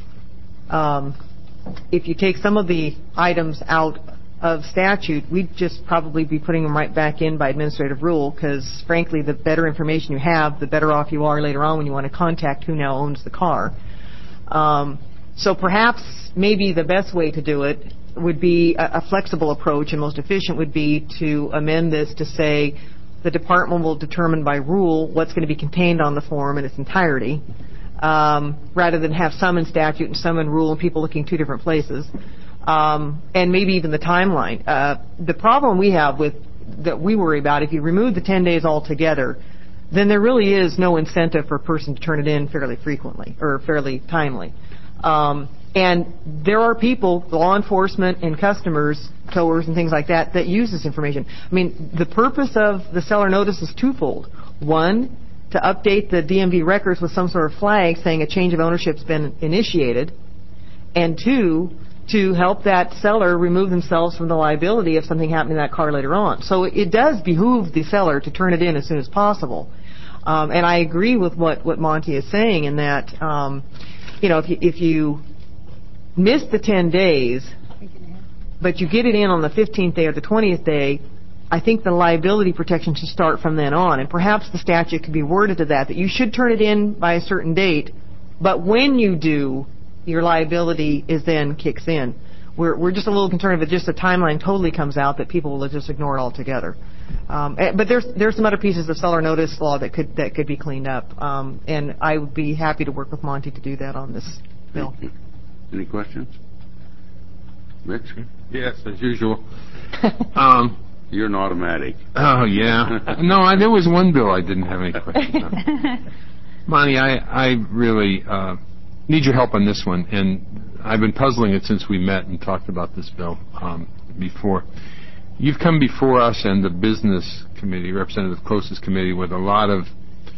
if you take some of the items out of statute, we'd just probably be putting them right back in by administrative rule, because, frankly, the better information you have, the better off you are later on when you want to contact who now owns the car. So perhaps maybe the best way to do it would be a flexible approach, and most efficient would be to amend this to say the department will determine by rule what's going to be contained on the form in its entirety, rather than have some in statute and some in rule and people looking two different places. and maybe even the timeline. The problem we have that we worry about, if you remove the 10 days altogether, then there really is no incentive for a person to turn it in fairly frequently or fairly timely. And there are people, law enforcement and customers, towers and things like that, that use this information. I mean, the purpose of the seller notice is twofold. One, to update the DMV records with some sort of flag saying a change of ownership has been initiated. And two, to help that seller remove themselves from the liability of something happening to that car later on. So it does behoove the seller to turn it in as soon as possible. And I agree with what Monty is saying in that, if you miss the 10 days, but you get it in on the 15th day or the 20th day, I think the liability protection should start from then on. And perhaps the statute could be worded to that you should turn it in by a certain date, but when you do, your liability then kicks in. We're just a little concerned if just the timeline totally comes out that people will just ignore it altogether. But there's some other pieces of seller notice law that could be cleaned up, and I would be happy to work with Monty to do that on this bill. Thank you. Any questions? Rich? Yes, as usual. You're an automatic. Oh, yeah. No, there was one bill I didn't have any questions on. Monty, I really need your help on this one, and I've been puzzling it since we met and talked about this bill before. You've come before us and the Business Committee, Representative Close's committee, with a lot of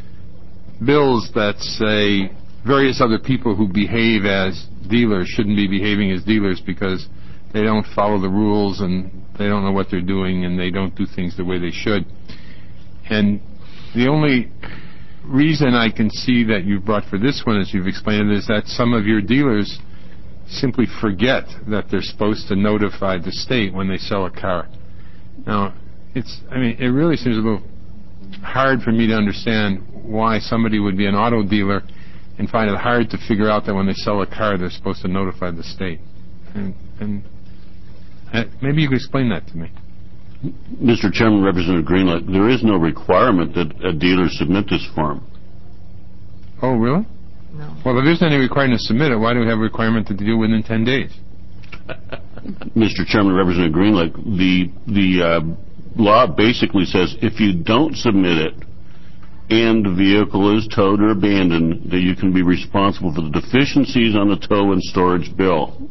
bills that say various other people who behave as dealers shouldn't be behaving as dealers because they don't follow the rules and they don't know what they're doing and they don't do things the way they should. And the only reason I can see that you've brought for this one, as you've explained it, is that some of your dealers simply forget that they're supposed to notify the state when they sell a car. Now, it really seems a little hard for me to understand why somebody would be an auto dealer and find it hard to figure out that when they sell a car, they're supposed to notify the state. And maybe you could explain that to me. Mr. Chairman, Representative Greenlight, there is no requirement that a dealer submit this form. Oh, really? No. Well, if there isn't any requirement to submit it, why do we have a requirement to do it within 10 days? Mr. Chairman, Representative Greenlight, the law basically says if you don't submit it and the vehicle is towed or abandoned, that you can be responsible for the deficiencies on the tow and storage bill.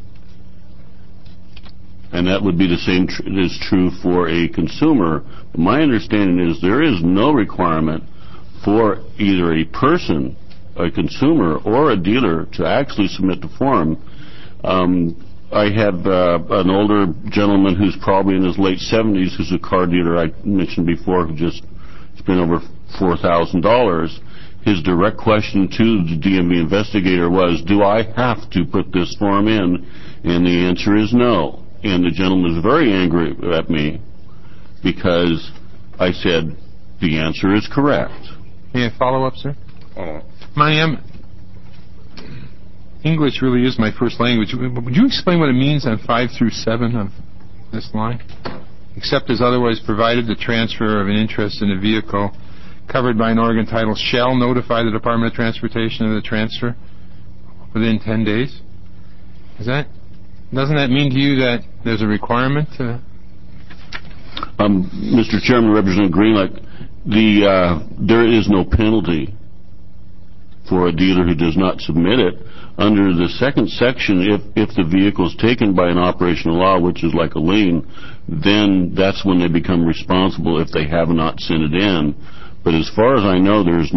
And that would be the same is true for a consumer. My understanding is there is no requirement for either a person, a consumer, or a dealer to actually submit the form. I have an older gentleman who's probably in his late 70s who's a car dealer I mentioned before who just spent over $4,000. His direct question to the DMV investigator was, do I have to put this form in? And the answer is no. And the gentleman was very angry at me because I said the answer is correct. May I follow up, sir? Follow up. English really is my first language. Would you explain what it means on 5 through 7 of this line? Except as otherwise provided, the transfer of an interest in a vehicle covered by an Oregon title shall notify the Department of Transportation of the transfer within 10 days? Doesn't that mean to you that there's a requirement to... Mr. Chairman, Representative Greenlight, there is no penalty for a dealer who does not submit it. Under the second section, if the vehicle is taken by an operational law, which is like a lien, then that's when they become responsible if they have not sent it in. But as far as I know, there is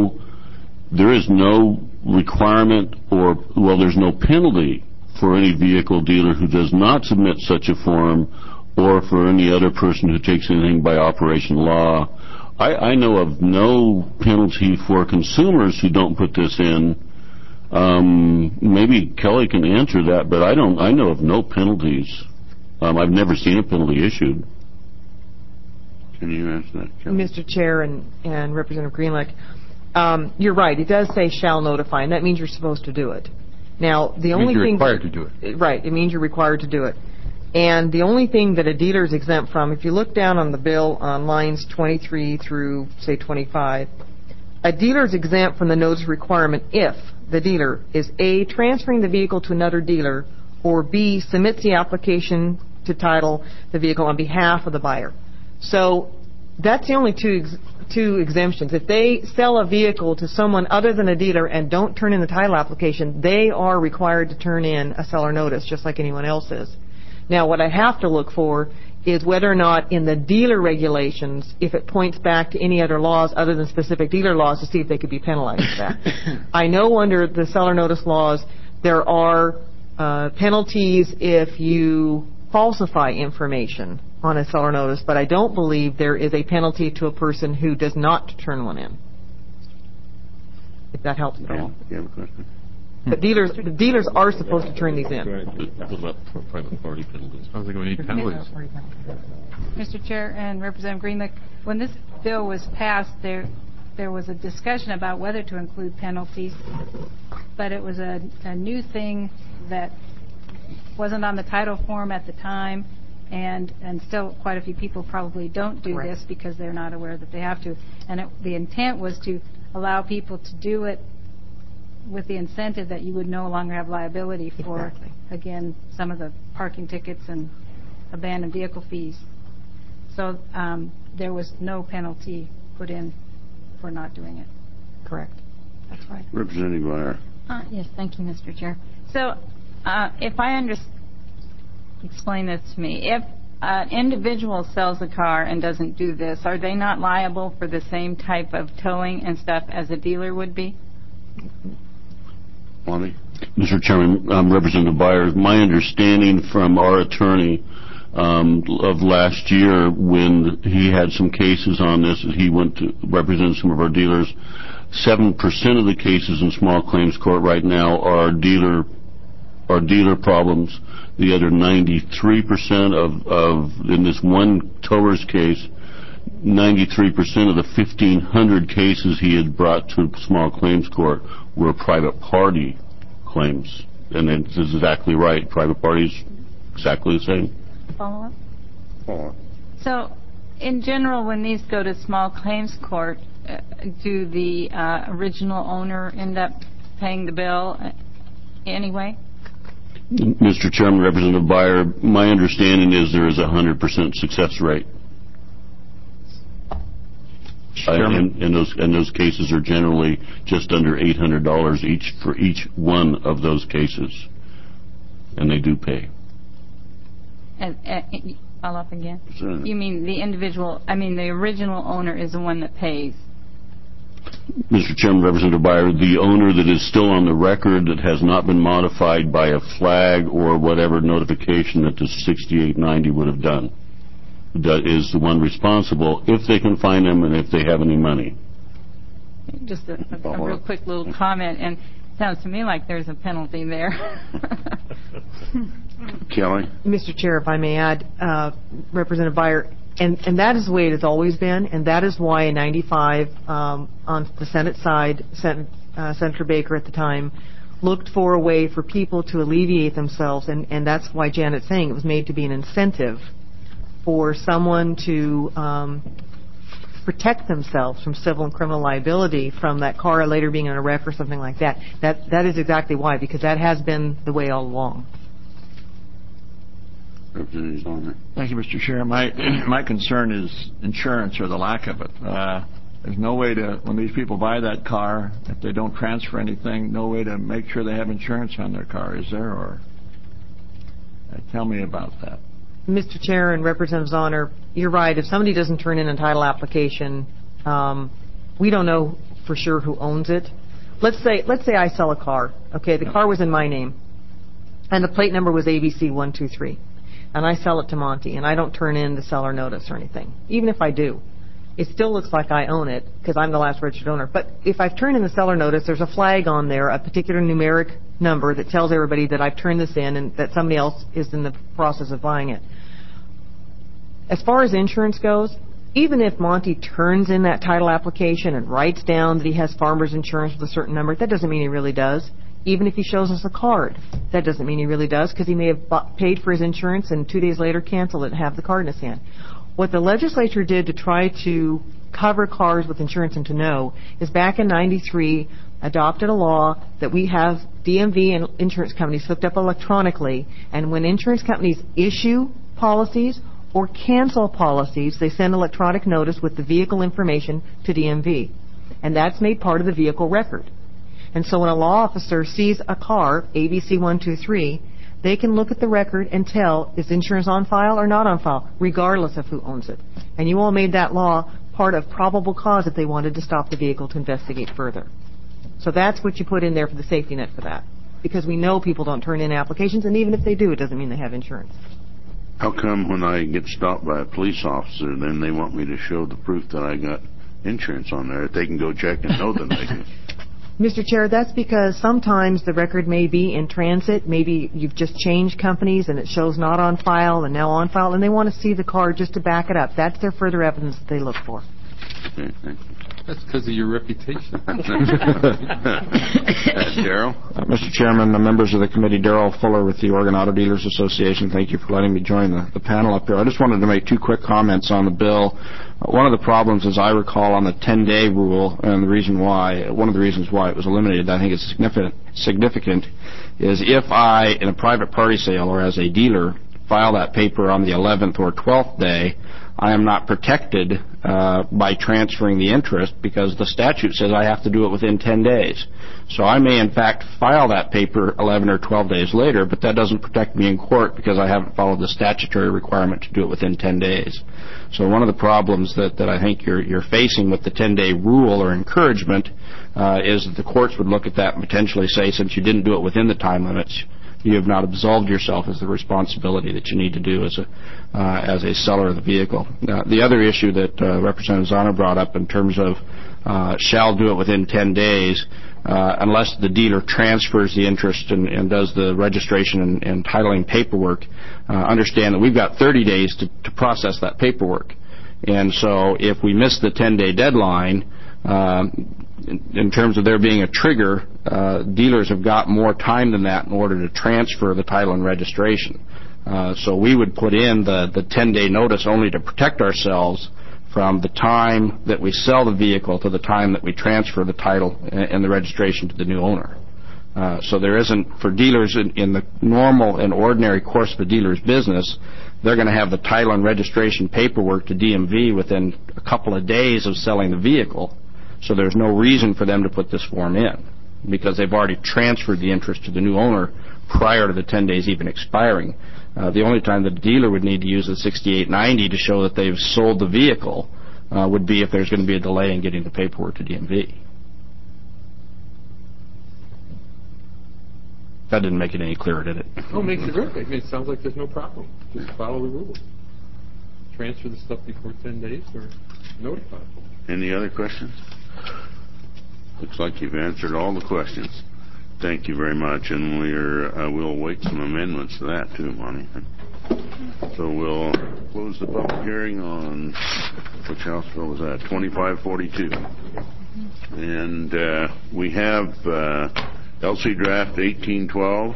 no requirement there's no penalty for any vehicle dealer who does not submit such a form or for any other person who takes anything by operation law. I know of no penalty for consumers who don't put this in. Maybe Kelly can answer that, but I know of no penalties. I've never seen a penalty issued. Can you answer that, Kelly? Mr. Chair and Representative Greenlight, you're right. It does say shall notify, and that means you're supposed to do it. Now, the only thing... You're required to do it. Right. It means you're required to do it. And the only thing that a dealer is exempt from, if you look down on the bill on lines 23 through, say, 25, a dealer is exempt from the notice requirement if the dealer is A, transferring the vehicle to another dealer, or B, submits the application to title the vehicle on behalf of the buyer. So that's the only two exemptions. If they sell a vehicle to someone other than a dealer and don't turn in the title application, they are required to turn in a seller notice just like anyone else is. Now, what I have to look for is whether or not in the dealer regulations, if it points back to any other laws other than specific dealer laws to see if they could be penalized for that. I know under the seller notice laws there are penalties if you falsify information on a seller notice, but I don't believe there is a penalty to a person who does not turn one in. If that helps. You have a question? But dealers are supposed to turn these in. What about private party penalties? Sounds like we need penalties. Mr. Chair and Representative Greenlick, when this bill was passed, there was a discussion about whether to include penalties, but it was a new thing that wasn't on the title form at the time, and still quite a few people probably don't do this because they're not aware that they have to. And the intent was to allow people to do it with the incentive that you would no longer have liability for, again, some of the parking tickets and abandoned vehicle fees. So there was no penalty put in for not doing it. Correct. That's right. Representative Meyer. Yes, thank you, Mr. Chair. So if I explain this to me, if an individual sells a car and doesn't do this, are they not liable for the same type of towing and stuff as a dealer would be? Lonnie? Mr. Chairman, Representative Byers, my understanding from our attorney of last year when he had some cases on this, he went to represent some of our dealers, 7% of the cases in small claims court right now are dealer problems. The other 93% of in this one tower's case, 93% of the 1,500 cases he had brought to small claims court were private party claims. And it's exactly right. Private parties, exactly the same. Follow-up? Follow-up. So, in general, when these go to small claims court, do the original owner end up paying the bill anyway? Mr. Chairman, Representative Byer, my understanding is there is a 100% success rate. And those cases are generally just under $800 each for each one of those cases, and they do pay. Follow up again. You mean the original owner is the one that pays? Mr. Chairman, Representative Byer, the owner that is still on the record that has not been modified by a flag or whatever notification that the 6890 would have done is the one responsible if they can find them and if they have any money. Just a real quick little comment, and it sounds to me like there's a penalty there. Kelly? Mr. Chair, if I may add, Representative Byer, and that is the way it has always been, and that is why in 95 on the Senate side, Senator Baker at the time looked for a way for people to alleviate themselves, and that's why Janet's saying it was made to be an incentive for someone to protect themselves from civil and criminal liability from that car later being in a wreck or something like that. That is exactly why, because that has been the way all along. Thank you, Mr. Chair. My concern is insurance or the lack of it. There's no way to, when these people buy that car, if they don't transfer anything, no way to make sure they have insurance on their car, is there? Or tell me about that. Mr. Chair and Representative Zahner, you're right. If somebody doesn't turn in a title application, we don't know for sure who owns it. Let's say I sell a car. Okay, the car was in my name, and the plate number was ABC 123, and I sell it to Monty, and I don't turn in the seller notice or anything. Even if I do, it still looks like I own it because I'm the last registered owner. But if I've turned in the seller notice, there's a flag on there, a particular numeric number that tells everybody that I've turned this in and that somebody else is in the process of buying it. As far as insurance goes, even if Monty turns in that title application and writes down that he has farmer's insurance with a certain number, that doesn't mean he really does. Even if he shows us a card, that doesn't mean he really does because he may have paid for his insurance and 2 days later canceled it and have the card in his hand. What the legislature did to try to cover cars with insurance and to know is back in 93 adopted a law that we have DMV and insurance companies hooked up electronically, and when insurance companies issue policies or cancel policies, they send electronic notice with the vehicle information to DMV. And that's made part of the vehicle record. And so when a law officer sees a car, ABC 123, they can look at the record and tell is insurance on file or not on file, regardless of who owns it. And you all made that law part of probable cause if they wanted to stop the vehicle to investigate further. So that's what you put in there for the safety net for that. Because we know people don't turn in applications, and even if they do, it doesn't mean they have insurance. How come when I get stopped by a police officer, then they want me to show the proof that I got insurance on there? If they can go check and know that they can. Mr. Chair, that's because sometimes the record may be in transit. Maybe you've just changed companies and it shows not on file and now on file, and they want to see the car just to back it up. That's their further evidence that they look for. Okay, thank you. That's because of your reputation. Darrell? Mr. Chairman, members of the committee, Darrell Fuller with the Oregon Auto Dealers Association. Thank you for letting me join the panel up here. I just wanted to make two quick comments on the bill. One of the problems, as I recall, on the 10-day rule, and one of the reasons why it was eliminated, I think is significant, is if I, in a private party sale or as a dealer, file that paper on the 11th or 12th day, I am not protected by transferring the interest because the statute says I have to do it within 10 days. So I may, in fact, file that paper 11 or 12 days later, but that doesn't protect me in court because I haven't followed the statutory requirement to do it within 10 days. So one of the problems that I think you're facing with the 10-day rule or encouragement is that the courts would look at that and potentially say, since you didn't do it within the time limits, you have not absolved yourself as the responsibility that you need to do as a seller of the vehicle. The other issue that Representative Zahner brought up in terms of shall do it within 10 days, unless the dealer transfers the interest and does the registration and titling paperwork, understand that we've got 30 days to process that paperwork. And so if we miss the 10-day deadline, in terms of there being a trigger, dealers have got more time than that in order to transfer the title and registration. So we would put in the 10-day notice only to protect ourselves from the time that we sell the vehicle to the time that we transfer the title and the registration to the new owner. So there isn't, for dealers in the normal and ordinary course of a dealer's business, they're going to have the title and registration paperwork to DMV within a couple of days of selling the vehicle. So there's no reason for them to put this form in because they've already transferred the interest to the new owner prior to the 10 days even expiring. The only time the dealer would need to use the 6890 to show that they've sold the vehicle would be if there's going to be a delay in getting the paperwork to DMV. That didn't make it any clearer, did it? Oh, it makes it perfect. I mean, it sounds like there's no problem. Just follow the rules. Transfer the stuff before 10 days or notify. Any other questions? Looks like you've answered all the questions. Thank you very much, and we'll await some amendments to that too, Monty. So we'll close the public hearing on which House bill was that? 2542, and we have LC Draft 1812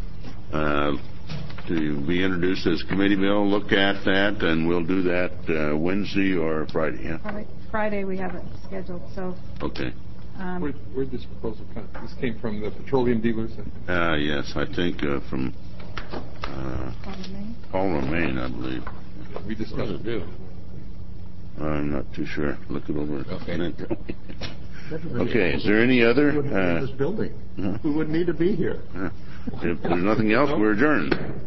to be introduced as committee bill. Look at that, and we'll do that Wednesday or Friday. Yeah. Friday we have it scheduled. So. Okay. Where'd this proposal come from? This came from the petroleum dealers? Yes, I think from Paul Romaine, I believe. We discussed it, too. I'm not too sure. Look it over. Okay, is there any other? We wouldn't need this building. We wouldn't need to be here. If there's nothing else, we're adjourned.